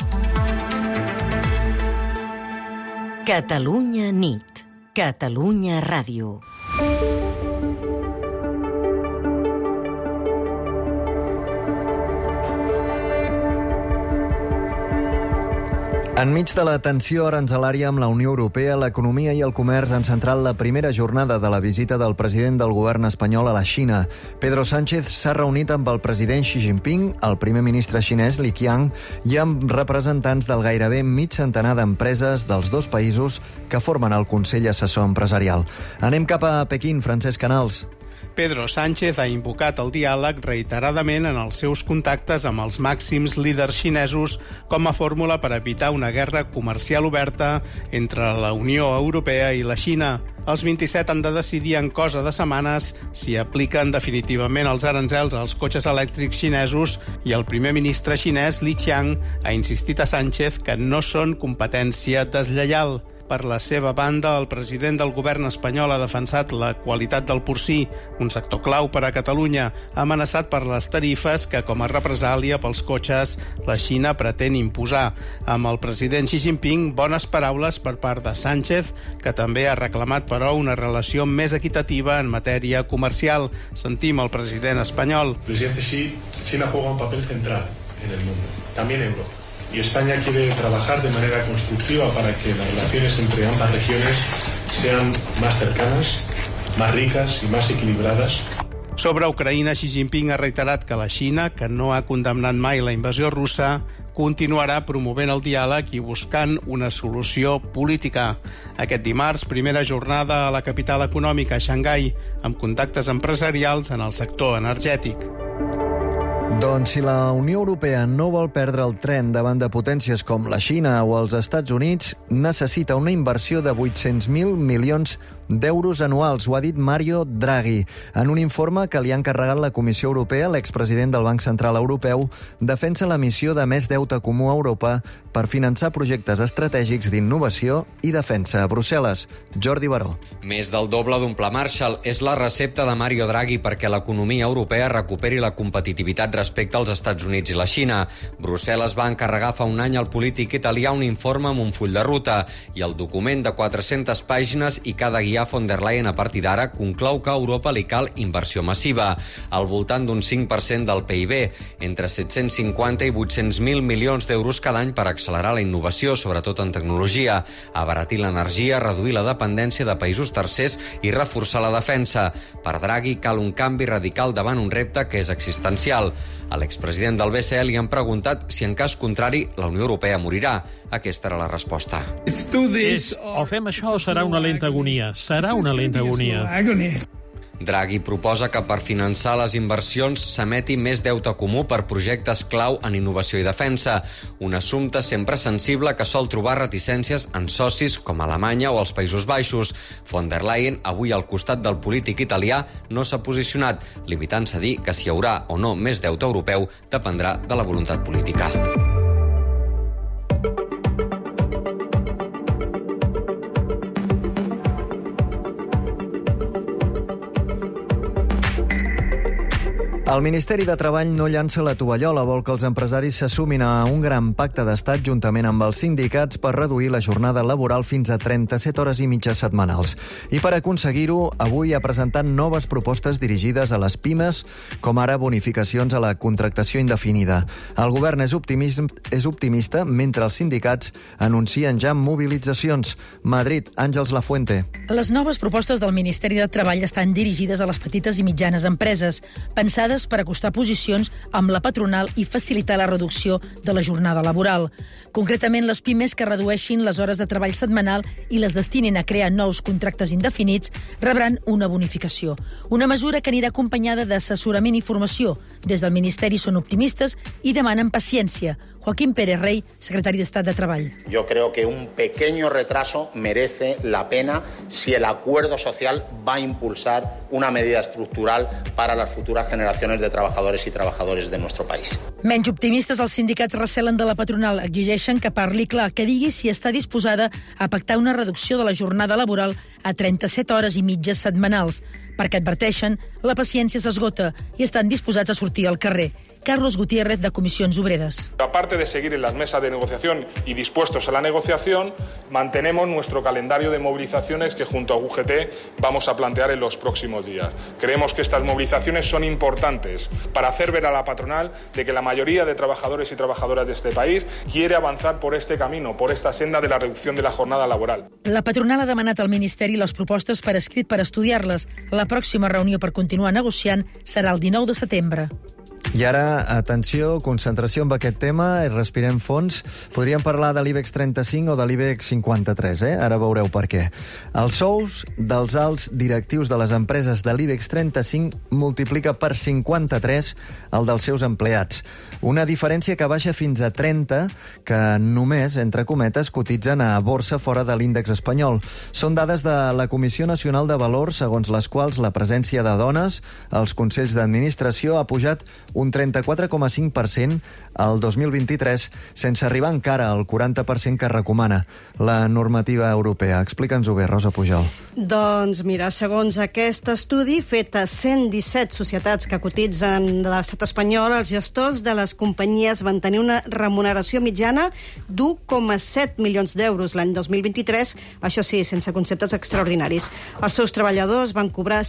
Catalunya nit. Catalunya Ràdio. Enmig de la tensió aranzelària amb la Unió Europea, l'economia i el comerç han centrat la primera jornada de la visita del president del govern espanyol a la Xina. Pedro Sánchez s'ha reunit amb el president Xi Jinping, el primer ministre xinès Li Qiang i amb representants del gairebé mig centenar d'empreses dels dos països que formen el Consell Assessor Empresarial. Anem cap a Pequín, Francesc Canals. Pedro Sánchez ha invocat el diàleg reiteradament en els seus contactes amb els màxims líders xinesos com a fórmula per evitar una guerra comercial oberta entre la Unió Europea i la Xina. Els 27 han de decidir en cosa de setmanes si apliquen definitivament els aranzels als cotxes elèctrics xinesos i el primer ministre xinès Li Qiang ha insistit a Sánchez que no són competència deslleial. Per la seva banda, el president del govern espanyol ha defensat la qualitat del porcí, un sector clau per a Catalunya, amenaçat per les tarifes que, com a represàlia pels cotxes, la Xina pretén imposar. Amb el president Xi Jinping, bones paraules per part de Sánchez, que també ha reclamat, però, una relació més equitativa en matèria comercial. Sentim el president espanyol. Presidente Xi, China juega un papel central en el mundo, también Europa. Y España quiere trabajar de manera constructiva para que las relaciones entre ambas regiones sean más cercanas, más ricas y más equilibradas. Sobre Ucraïna, Xi Jinping ha reiterat que la Xina, que no ha condemnat mai la invasió russa, continuarà promovent el diàleg i buscant una solució política. Aquest dimarts, primera jornada a la capital econòmica, Xangai, amb contactes empresarials en el sector energètic. Doncs si la Unió Europea no vol perdre el tren davant de potències com la Xina o els Estats Units, necessita una inversió de 800.000 milions d'euros anuals, ho ha dit Mario Draghi. En un informe que li ha encarregat la Comissió Europea, l'expresident del Banc Central Europeu defensa l'emissió de més deute comú a Europa per finançar projectes estratègics d'innovació i defensa a Brussel·les. Jordi Baró. Més del doble d'un pla Marshall és la recepta de Mario Draghi perquè l'economia europea recuperi la competitivitat respecte als Estats Units i la Xina. Brussel·les va encarregar fa un any al polític italià un informe amb un full de ruta i el document de 400 pàgines i cada guia von der Leyen a partir d'ara conclou que a Europa li cal inversió massiva, al voltant d'un 5% del PIB, entre 750 i 800.000 milions d'euros cada any per accelerar la innovació, sobretot en tecnologia, abaratir l'energia, reduir la dependència de països tercers i reforçar la defensa. Per Draghi cal un canvi radical davant un repte que és existencial. A l'expresident del BCE li han preguntat si en cas contrari la Unió Europea morirà. Aquesta era la resposta. O fem això o serà una lenta agonia. Serà una lenta agonia. Draghi proposa que per finançar les inversions s'emeti més deute comú per projectes clau en innovació i defensa, un assumpte sempre sensible que sol trobar reticències en socis com Alemanya o els Països Baixos. Von der Leyen, avui al costat del polític italià, no s'ha posicionat, limitant-se a dir que si hi haurà o no més deute europeu dependrà de la voluntat política. El Ministeri de Treball no llança la tovallola, vol que els empresaris s'assumin a un gran pacte d'estat juntament amb els sindicats per reduir la jornada laboral fins a 37 hores i mitja setmanals. I per aconseguir-ho, avui ha presentat noves propostes dirigides a les pimes, com ara bonificacions a la contractació indefinida. El govern és optimista, mentre els sindicats anuncien ja mobilitzacions. Madrid, Àngels Lafuente. Les noves propostes del Ministeri de Treball estan dirigides a les petites i mitjanes empreses, pensades per acostar posicions amb la patronal i facilitar la reducció de la jornada laboral. Concretament, les pimes que redueixin les hores de treball setmanal i les destinin a crear nous contractes indefinits rebran una bonificació. Una mesura que anirà acompanyada d'assessorament i formació. Des del Ministeri són optimistes i demanen paciència. Joaquín Pérez Rey, secretari d'Estat de Treball. Yo creo que un pequeño retraso merece la pena si el acuerdo social va a impulsar una medida estructural para las futuras generaciones de trabajadores y trabajadoras de nuestro país. Menys optimistes, els sindicats recelen de la patronal. Exigeixen que parli clar, que digui si està disposada a pactar una reducció de la jornada laboral a 37 hores i mitges setmanals, perquè adverteixen la paciència s'esgota i estan disposats a sortir al carrer. Carlos Gutiérrez, de Comisiones Obreras. Aparte de seguir en las mesas de negociación y dispuestos a la negociación, mantenemos nuestro calendario de movilizaciones que junto a UGT vamos a plantear en los próximos días. Creemos que estas movilizaciones son importantes para hacer ver a la patronal de que la mayoría de trabajadores y trabajadoras de este país quiere avanzar por este camino, por esta senda de la reducción de la jornada laboral. La patronal ha demanat al Ministeri les propostes per escrit per estudiar-les. La pròxima reunió per continuar negociant serà el 19 de setembre. I ara, atenció, concentració amb aquest tema, respirem fons. Podríem parlar de l'IBEX 35 o de l'IBEX 53, Ara veureu per què. Els sous dels alts directius de les empreses de l'IBEX 35 multiplica per 53 el dels seus empleats. Una diferència que baixa fins a 30, que només, entre cometes, cotitzen a borsa fora de l'índex espanyol. Són dades de la Comissió Nacional de Valors, segons les quals la presència de dones als consells d'administració ha pujat un 34,5% al 2023, sense arribar encara al 40% que recomana la normativa europea. Explica'ns-ho bé, Rosa Pujol. Doncs mira, segons aquest estudi fet a 117 societats que cotitzen de l'estat espanyol, els gestors de les companyies van tenir una remuneració mitjana d'1,7 milions d'euros l'any 2023, això sí, sense conceptes extraordinaris. Els seus treballadors van cobrar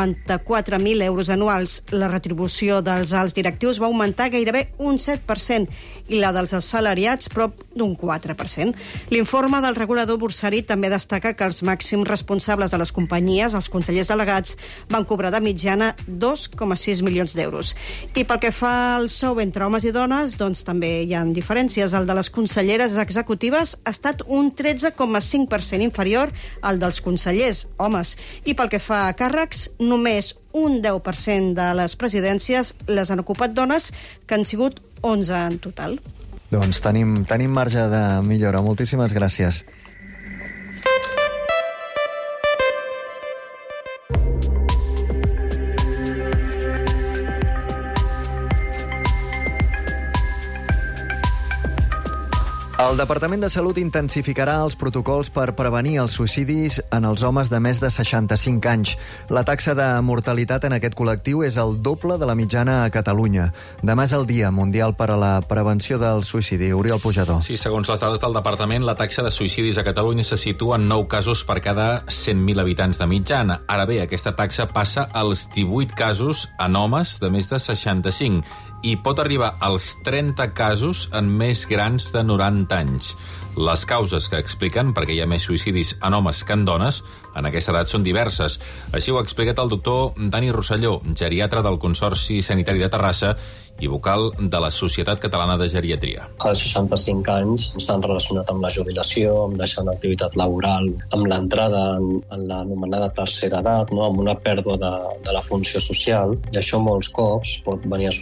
54.000 euros anuals. La retribució dels alts directius va augmentar gairebé un 7% i la dels assalariats prop d'un 4%. L'informe del regulador borsari també destaca que els màxims responsables de les companyies, els consellers delegats, van cobrar de mitjana 2,6 milions d'euros. I pel que fa al sou entre homes i dones, doncs també hi ha diferències. El de les conselleres executives ha estat un 13,5% inferior al dels consellers, homes. I pel que fa a càrrecs, només un 10% de les presidències les han ocupat dones, que han sigut 11 en total. Doncs tenim marge de millora. Moltíssimes gràcies. El Departament de Salut intensificarà els protocols per prevenir els suïcidis en els homes de més de 65 anys. La taxa de mortalitat en aquest col·lectiu és el doble de la mitjana a Catalunya. Demà és el Dia Mundial per a la Prevenció del Suïcidi. Oriol Pujador. Sí, segons les dades del Departament, la taxa de suïcidis a Catalunya se situa en 9 casos per cada 100.000 habitants de mitjana. Ara bé, aquesta taxa passa als 18 casos en homes de més de 65 i pot arribar als 30 casos en més grans de 90 anys. Les causes que expliquen perquè hi ha més suïcidis en homes que en dones en aquesta edat són diverses. Així ho ha explicat el doctor Dani Rosselló, geriatre del Consorci Sanitari de Terrassa i vocal de la Societat Catalana de Geriatria. Els 65 anys s'han relacionat amb la jubilació, amb deixar l'activitat laboral, amb l'entrada en l'anomenada tercera edat, no? Amb una pèrdua de la funció social, i això molts cops pot venir associat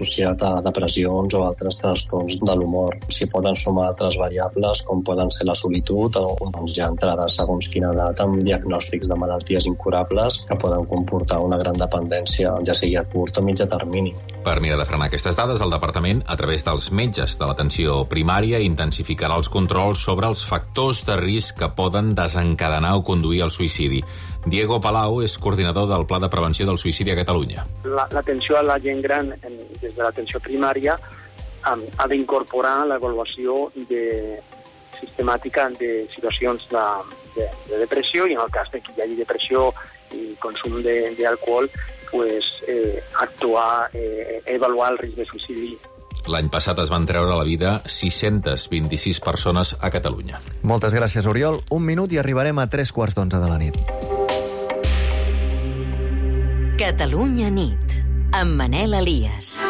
depressions o altres trastorns de l'humor. S'hi poden sumar altres variables, com poden ser la solitud o ja entrades segons quina edat amb diagnòstics de malalties incurables que poden comportar una gran dependència, ja sigui a curt o mitjà termini. Per mirar de frenar aquestes dades, el Departament, a través dels metges de l'atenció primària, intensificarà els controls sobre els factors de risc que poden desencadenar o conduir al suïcidi. Diego Palau és coordinador del Pla de Prevenció del Suïcidi a Catalunya. L'atenció a la gent gran des de l'atenció primària ha d'incorporar l'avaluació sistemàtica de situacions de depressió, i en el cas que hi hagi depressió i consum d'alcohol, actuar, avaluar el risc de suïcidi. L'any passat es van treure la vida 626 persones a Catalunya. Moltes gràcies, Oriol. 1 minut i arribarem a 11:45 de la nit. Catalunya nit, amb Manel Elias.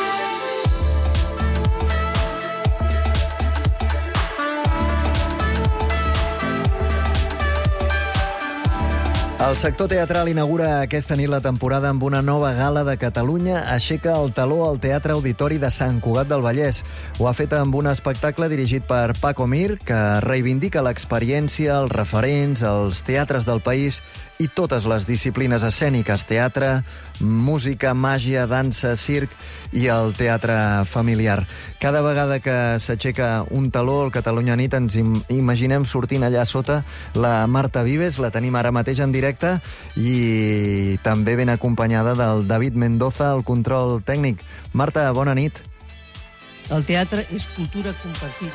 El sector teatral inaugura aquesta nit la temporada amb una nova gala de Catalunya. Aixeca el taló al Teatre Auditori de Sant Cugat del Vallès. Ho ha fet amb un espectacle dirigit per Paco Mir, que reivindica l'experiència, els referents, els teatres del país i totes les disciplines escèniques: teatre, música, màgia, dansa, circ i el teatre familiar. Cada vegada que s'aixeca un taló al Catalunya nit ens imaginem sortint allà sota la Marta Vives, la tenim ara mateix en directe, i també ben acompanyada del David Mendoza, el control tècnic. Marta, bona nit. El teatre és cultura compartida.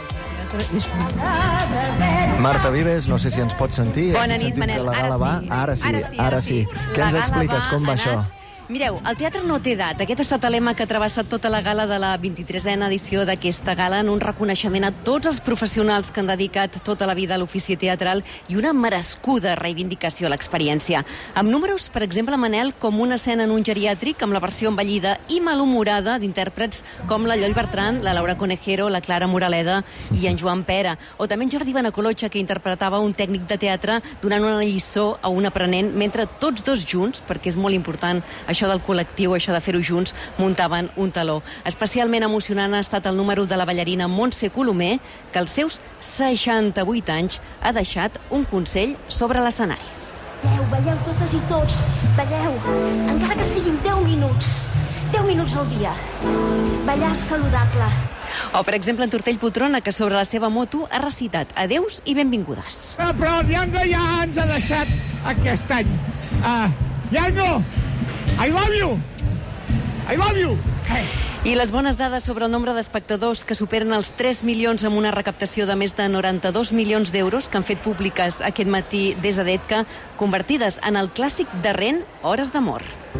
Marta Vives, no sé si ens pots sentir. Bona nit, Manel. Ara sí. Què ens expliques? Com va això? Mireu, el teatre no té edat. Aquest ha estat el lema que ha travessat tota la gala de la 23a edició d'aquesta gala, en un reconeixement a tots els professionals que han dedicat tota la vida a l'ofici teatral i una merescuda reivindicació a l'experiència. Amb números, per exemple, Manel, com una escena en un geriàtric amb la versió envellida i malhumorada d'intèrprets com la Lloll Bertran, la Laura Conejero, la Clara Moraleda i en Joan Pera, o també en Jordi Benacolotxa, que interpretava un tècnic de teatre donant una lliçó a un aprenent, mentre tots dos junts, perquè és molt important això del col·lectiu, això de fer-ho junts, muntaven un taló. Especialment emocionant ha estat el número de la ballarina Montse Colomer, que als seus 68 anys ha deixat un consell sobre l'escenari. Balleu totes i tots, balleu, encara que siguin 10 minuts al dia. Ballar és saludable. O, per exemple, en Tortell Potrona, que sobre la seva moto ha recitat adéus i benvingudes. Però Diango ja ens ha deixat aquest any. Diango! I love you! I love you! I les bones dades sobre el nombre d'espectadors, que superen els 3 milions amb una recaptació de més de 92 milions d'euros que han fet públiques aquest matí des de DETCA, convertides en el clàssic de Ren, Hores d'amor.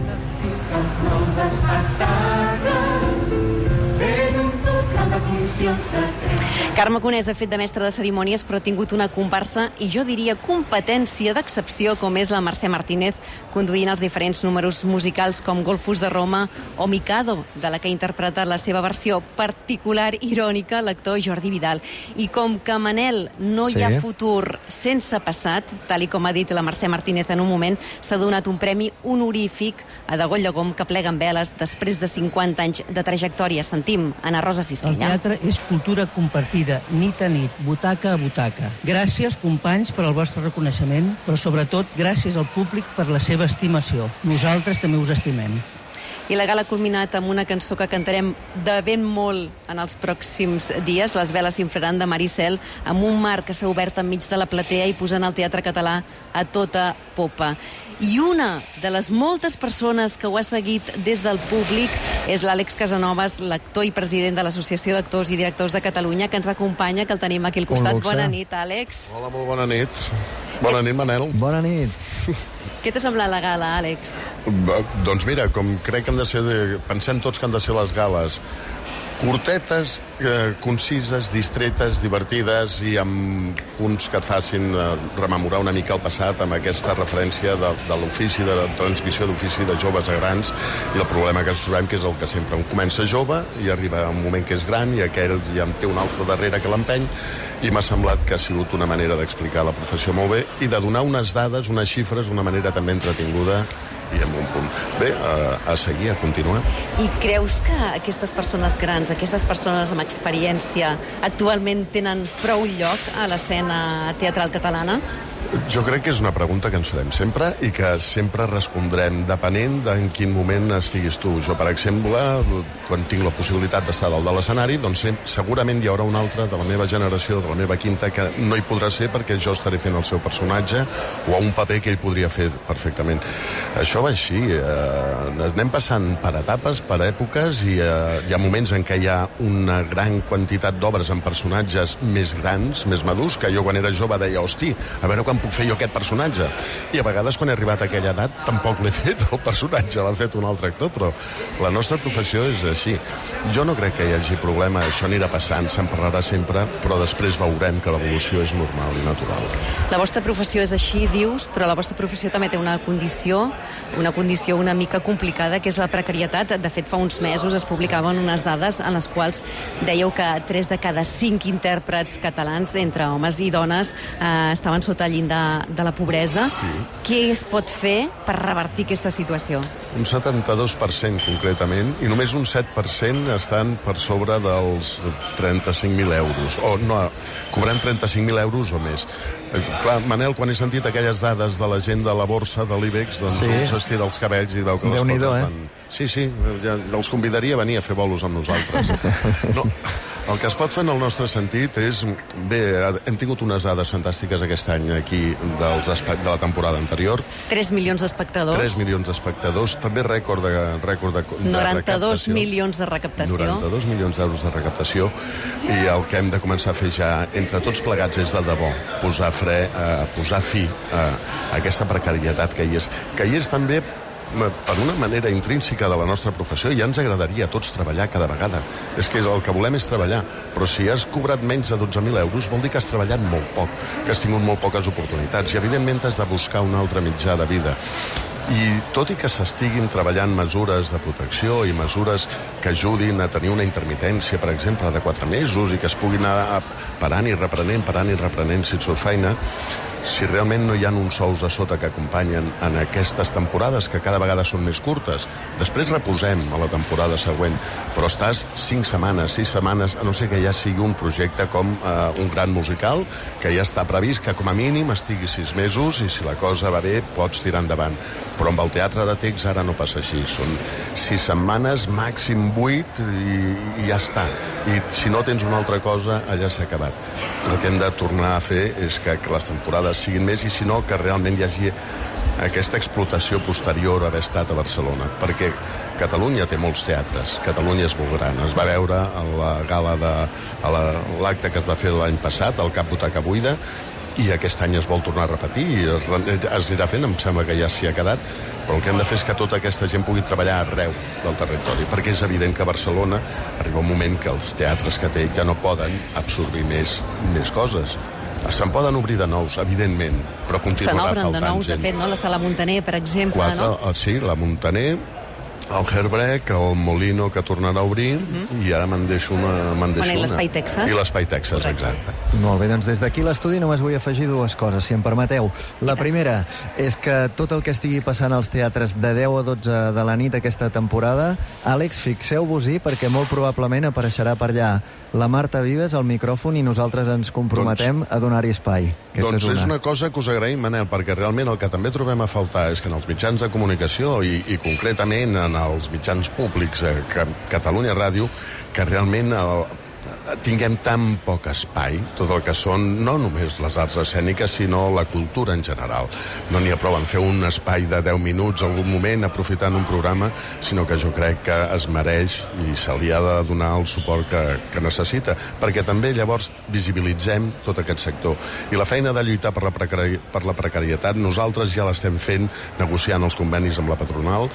Carme Conés ha fet de mestre de cerimònies, però ha tingut una comparsa i jo diria competència d'excepció, com és la Mercè Martínez, conduint els diferents números musicals com Golfos de Roma o Mikado, de la que ha interpretat la seva versió particular irònica l'actor Jordi Vidal. I com que, Manel, no hi ha futur sense passat, tal i com ha dit la Mercè Martínez en un moment, s'ha donat un premi honorífic a Degoll de Gom, que plega en veles després de 50 anys de trajectòria. Sentim Ana Rosa Sisquella. El teatre és cultura compartida, nit a nit, butaca a butaca. Gràcies, companys, per al vostre reconeixement, però sobretot gràcies al públic per la seva estimació. Nosaltres també us estimem. I la gala ha culminat amb una cançó que cantarem de ben molt en els pròxims dies, Les veles s'inflaran, de Maricel, amb un mar que s'ha obert enmig de la platea i posant el teatre català a tota popa. I una de les moltes persones que ho ha seguit des del públic és l'Àlex Casanovas, l'actor i president de l'Associació d'Actors i Directors de Catalunya, que ens acompanya, que el tenim aquí al costat. Bona nit, Àlex. Hola, molt bona nit. Bona nit, Manel. Bona nit. Què t'ha semblat la gala, Àlex? Doncs mira, com crec que han de ser... Pensem tots que han de ser les gales curtetes, concises, distretes, divertides i amb punts que et facin rememorar una mica el passat, amb aquesta referència de l'ofici, de la transmissió d'ofici de joves a grans, i el problema que ens trobem, que és el que sempre comença jove i arriba un moment que és gran i aquell ja en té un altre darrere que l'empeny, i m'ha semblat que ha sigut una manera d'explicar la professió molt bé i de donar unes dades, unes xifres, d'una manera també entretinguda i en un punt. Bé, a seguir, a continuar. I creus que aquestes persones grans, aquestes persones amb experiència, actualment tenen prou lloc a l'escena teatral catalana? Jo crec que és una pregunta que ens farem sempre i que sempre respondrem depenent d'en quin moment estiguis tu. Jo, per exemple, quan tinc la possibilitat d'estar dalt de l'escenari, doncs segurament hi haurà un altre de la meva generació, de la meva quinta, que no hi podrà ser perquè jo estaré fent el seu personatge o un paper que ell podria fer perfectament. Això va així. Anem passant per etapes, per èpoques, i hi ha moments en què hi ha una gran quantitat d'obres amb personatges més grans, més madurs, que jo quan era jove deia, hosti, a veure quan puc fer jo aquest personatge. I a vegades quan he arribat a aquella edat tampoc l'he fet, el personatge l'ha fet un altre actor, però la nostra professió és així. Jo no crec que hi hagi problema, això anirà passant, se'n parlarà sempre, però després veurem que l'evolució és normal i natural. La vostra professió és així, dius, però la vostra professió també té una condició una mica complicada, que és la precarietat. De fet, fa uns mesos es publicaven unes dades en les quals dèieu que 3 de cada 5 intèrprets catalans, entre homes i dones, estaven sota el llindar de la pobresa. Sí. Què es pot fer per revertir aquesta situació? Un 72% concretament, i només un 7% estan per sobre dels 35.000 euros. O no, cobrant 35.000 euros o més. Clar, Manel, quan he sentit aquelles dades de la gent de la borsa, de l'IBEX, doncs un s'estira els cabells i veu que les coses van... Sí, ja els convidaria a venir a fer bolos amb nosaltres. No, el que es pot fer en el nostre sentit és... Bé, hem tingut unes dades fantàstiques aquest any aquí de la temporada anterior. 3 milions d'espectadors. 3 milions d'espectadors. També rècord de 92 milions de recaptació. 92 milions d'euros de recaptació. I el que hem de començar a fer ja entre tots plegats és de debò posar fi a aquesta precarietat que hi és. Que hi és també per una manera intrínseca de la nostra professió. Ja ens agradaria a tots treballar cada vegada. És que el que volem és treballar. Però si has cobrat menys de 12.000 euros vol dir que has treballat molt poc, que has tingut molt poques oportunitats. I evidentment has de buscar un altre mitjà de vida. I tot i que s'estiguin treballant mesures de protecció i mesures que ajudin a tenir una intermitència, per exemple, de 4 mesos i que es puguin anar parant i reprenent si et surt feina, si realment no hi ha uns sous a sota que acompanyen en aquestes temporades, que cada vegada són més curtes, després reposem a la temporada següent, però estàs 5 setmanes, 6 setmanes, a no ser que ja sigui un projecte com un gran musical, que ja està previst que com a mínim estigui 6 mesos i si la cosa va bé pots tirar endavant. Però amb el teatre de text ara no passa així. Són 6 setmanes, màxim 8 i ja està. I si no tens una altra cosa, allà s'ha acabat. El que hem de tornar a fer és que les temporades siguin més i si no que realment hi hagi aquesta explotació posterior a haver estat a Barcelona, perquè Catalunya té molts teatres, Catalunya és molt gran. Es va veure a la gala a l'acte que es va fer l'any passat, al Cap Butaca Buida, i aquest any es vol tornar a repetir i es anirà fent, em sembla que ja s'hi ha quedat, però el que hem de fer és que tota aquesta gent pugui treballar arreu del territori, perquè és evident que a Barcelona arriba un moment que els teatres que té ja no poden absorbir més coses. Se'n poden obrir de nous, evidentment, però continuarà faltant gent. Se n'obren de nous, de fet, no? La Sala Muntaner, per exemple, no? Sí, la Muntaner, el Herbrec, el Molino, que tornarà a obrir, i ara me'n deixo una. I l'Espai Texas. I l'Espai Texas, exacte. Molt bé, doncs des d'aquí a l'estudi només vull afegir 2 coses, si em permeteu. La primera és que tot el que estigui passant als teatres de 10 a 12 de la nit aquesta temporada, Àlex, fixeu-vos-hi, perquè molt probablement apareixerà per allà la Marta Vives al micròfon i nosaltres ens comprometem a donar-hi espai. Doncs és una cosa que us agraïm, Manel, perquè realment el que també trobem a faltar és que en els mitjans de comunicació i concretament en els mitjans públics, Catalunya Ràdio, que realment tinguem tan poc espai, tot el que són no només les arts escèniques, sinó la cultura en general. No n'hi ha prou en fer un espai de 10 minuts algun moment aprofitant un programa, sinó que jo crec que es mereix i se li ha de donar el suport que necessita, perquè també llavors visibilitzem tot aquest sector. I la feina de lluitar per la precarietat nosaltres ja l'estem fent negociant els convenis amb la patronal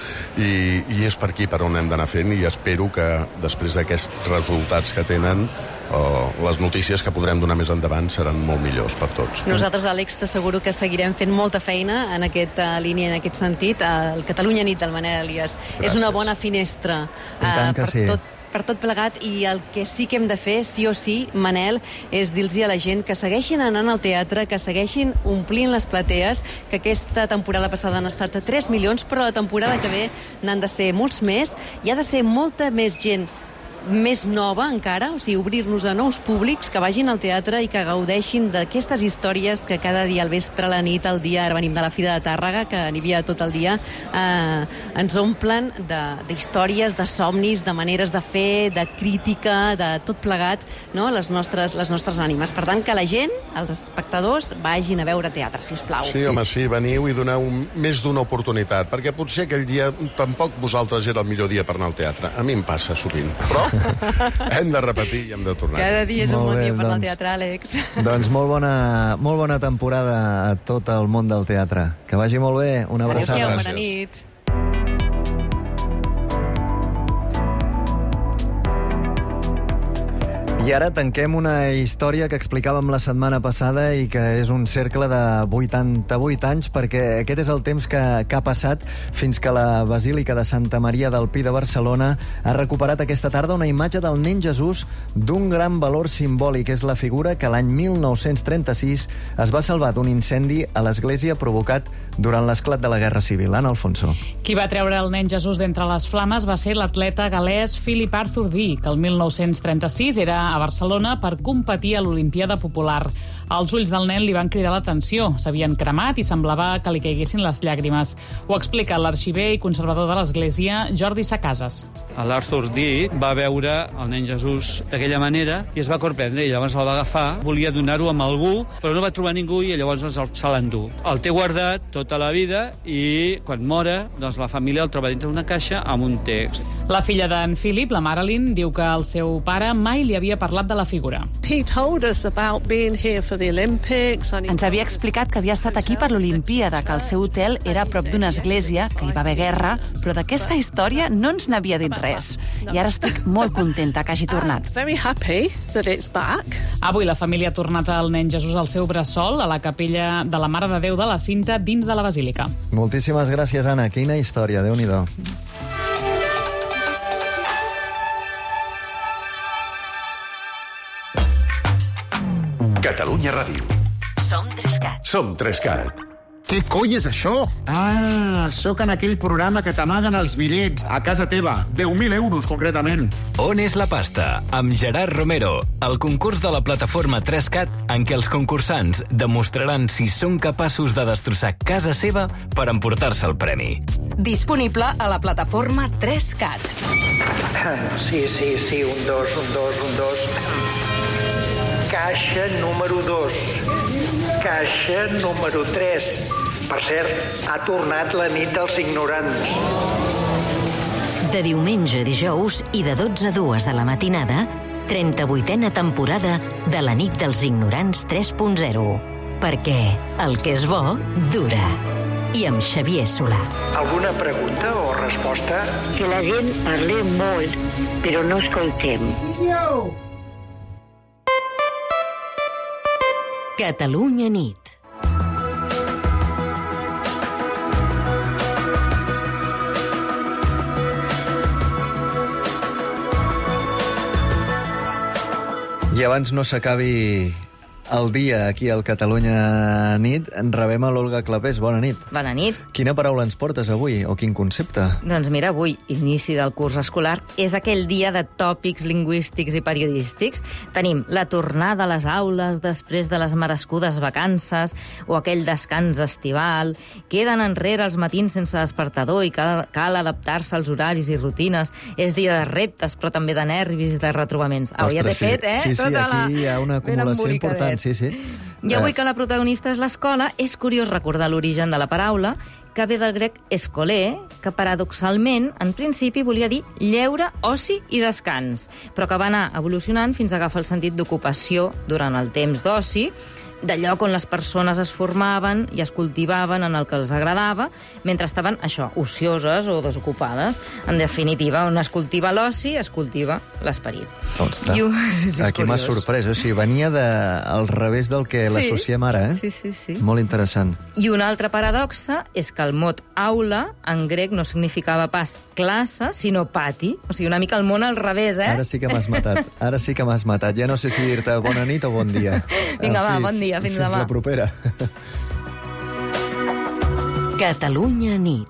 i és per aquí per on hem d'anar fent i espero que després d'aquests resultats que tenen les notícies que podrem donar més endavant seran molt millors per tots. Nosaltres, Àlex, t'asseguro que seguirem fent molta feina en aquesta línia, en aquest sentit. El Catalunya Nit del Manel Elias és una bona finestra per per tot plegat, i el que sí que hem de fer, sí o sí, Manel, és dir-los a la gent que segueixin anant al teatre, que segueixin omplint les platees, que aquesta temporada passada han estat 3 milions, però la temporada que ve n'han de ser molts més, i ha de ser molta més gent més nova encara, o sigui, obrir-nos a nous públics que vagin al teatre i que gaudeixin d'aquestes històries que cada dia al vespre, a la nit, al dia, ara venim de la Fira de Tàrrega, que n'hi havia tot el dia, ens omplen d'històries, de somnis, de maneres de fer, de crítica, de tot plegat, no? les nostres ànimes. Per tant, que la gent, els espectadors, vagin a veure teatre, si us plau. Sí, home, sí, veniu i doneu més d'una oportunitat, perquè potser aquell dia tampoc vosaltres era el millor dia per anar al teatre. A mi em passa sovint, però hem de repetir i hem de tornar. Cada dia és un bon dia per anar al teatre, Àlex. Doncs molt bona temporada a tot el món del teatre. Que vagi molt bé. Una abraçada. Adéu-siau, bona nit. I ara tanquem una història que explicàvem la setmana passada i que és un cercle de 88 anys, perquè aquest és el temps que ha passat fins que la Basílica de Santa Maria del Pi de Barcelona ha recuperat aquesta tarda una imatge del nen Jesús d'un gran valor simbòlic. És la figura que l'any 1936 es va salvar d'un incendi a l'església provocat durant l'esclat de la Guerra Civil. Anna Alfonso. Qui va treure el nen Jesús d'entre les flames va ser l'atleta gal·lès Philip Arthur Dee, que el 1936 era a Barcelona per competir a l'Olimpiada Popular. Els ulls del nen li van cridar l'atenció, s'havien cremat i semblava que li caiguessin les llàgrimes. Ho explica l'arxiver i conservador de l'Església, Jordi Sacases. L'Arthur Dee va veure el nen Jesús d'aquella manera i es va corprendre, i llavors el va agafar, volia donar-ho amb algú, però no va trobar ningú i llavors se l'endú. El té guardat tota la vida i quan mora, doncs la família el troba dintre d'una caixa amb un text. La filla d'en Philip, la Marilyn, diu que el seu pare mai li havia parlat de la figura. Ens havia explicat que havia estat aquí per l'Olimpíada, que el seu hotel era a prop d'una església, que hi va haver guerra, però d'aquesta història no ens n'havia dit res. I ara estic molt contenta que hagi tornat. Avui la família ha tornat el nen Jesús al seu bressol, a la capella de la Mare de Déu de la Cinta, dins de la Basílica. Moltíssimes gràcies, Anna. Quina història, Déu-n'hi-do. Catalunya Ràdio. Som 3CAT. Som 3CAT. Què coi és això? Ah, sóc en aquell programa que t'amaguen els bitllets a casa teva. 10.000 euros, concretament. On és la pasta? Amb Gerard Romero. El concurs de la plataforma 3CAT en què els concursants demostraran si són capaços de destrossar casa seva per emportar-se el premi. Disponible a la plataforma 3CAT. Sí, un dos. Caixa número 2. Caixa número 3. Per cert, ha tornat la nit dels ignorants. De diumenge a dijous i de 12 a 2 de la matinada, 38a temporada de la nit dels ignorants 3.0. Perquè el que és bo, dura. I amb Xavier Solà. Alguna pregunta o resposta? Que la gent parlem molt, però no escoltem. Catalunya nit. I abans no s'acabi el dia aquí al Catalunya nit, rebem a l'Olga Clapés. Bona nit. Bona nit. Quina paraula ens portes avui, o quin concepte? Doncs mira, avui, inici del curs escolar, és aquell dia de tòpics lingüístics i periodístics. Tenim la tornada a les aules després de les merescudes vacances, o aquell descans estival, queden enrere els matins sense despertador i cal adaptar-se als horaris i rutines. És dia de reptes, però també de nervis i de retrobaments. Avui ja t'he fet, eh? Sí, aquí hi ha una acumulació important. Sí. I avui que la protagonista és l'escola, és curiós recordar l'origen de la paraula, que ve del grec escolé, que paradoxalment, en principi, volia dir lleure, oci i descans, però que va anar evolucionant fins a agafar el sentit d'ocupació durant el temps d'oci, de lloc on les persones es formaven i es cultivaven en el que els agradava, mentre estaven, això, ocioses o desocupades. En definitiva, on es cultiva l'oci, es cultiva l'esperit. Ostres, aquí m'ha sorprès. O sigui, venia al revés del que l'associem ara, eh? Sí. Molt interessant. I una altra paradoxa és que el mot aula, en grec, no significava pas classe, sinó pati. O sigui, una mica el món al revés, eh? Ara sí que m'has matat. Ja no sé si dir-te bona nit o bon dia. Vinga, va, bon dia. Fins demà. Fins la propera. Catalunya nit.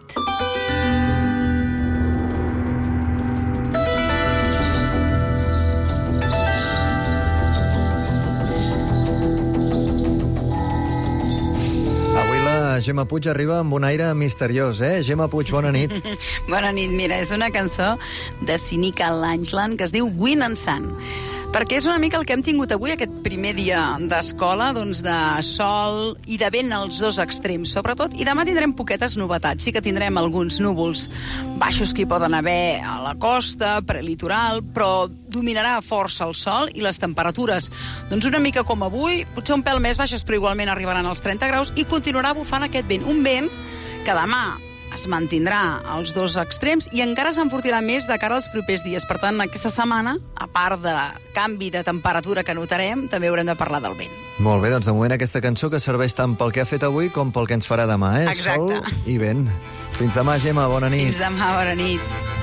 Avui la Gemma Puig arriba amb un aire misteriós, eh? Gemma Puig, bona nit. Bona nit, mira, és una cançó de Sinika Langeland que es diu Wind and Sun. Perquè és una mica el que hem tingut avui, aquest primer dia d'escola, doncs de sol i de vent als dos extrems, sobretot. I demà tindrem poquetes novetats. Sí que tindrem alguns núvols baixos que hi poden haver a la costa, prelitoral, però dominarà força el sol i les temperatures, doncs una mica com avui, potser un pèl més baixes, però igualment arribaran als 30 graus i continuarà bufant aquest vent. Un vent que demà es mantindrà als dos extrems i encara s'enfortirà més de cara als propers dies. Per tant, aquesta setmana, a part de canvi de temperatura que notarem, també haurem de parlar del vent. Molt bé, doncs de moment aquesta cançó que serveix tant pel que ha fet avui com pel que ens farà demà, eh? Exacte. Sol i vent. Fins demà, Gemma, bona nit. Fins demà, bona nit.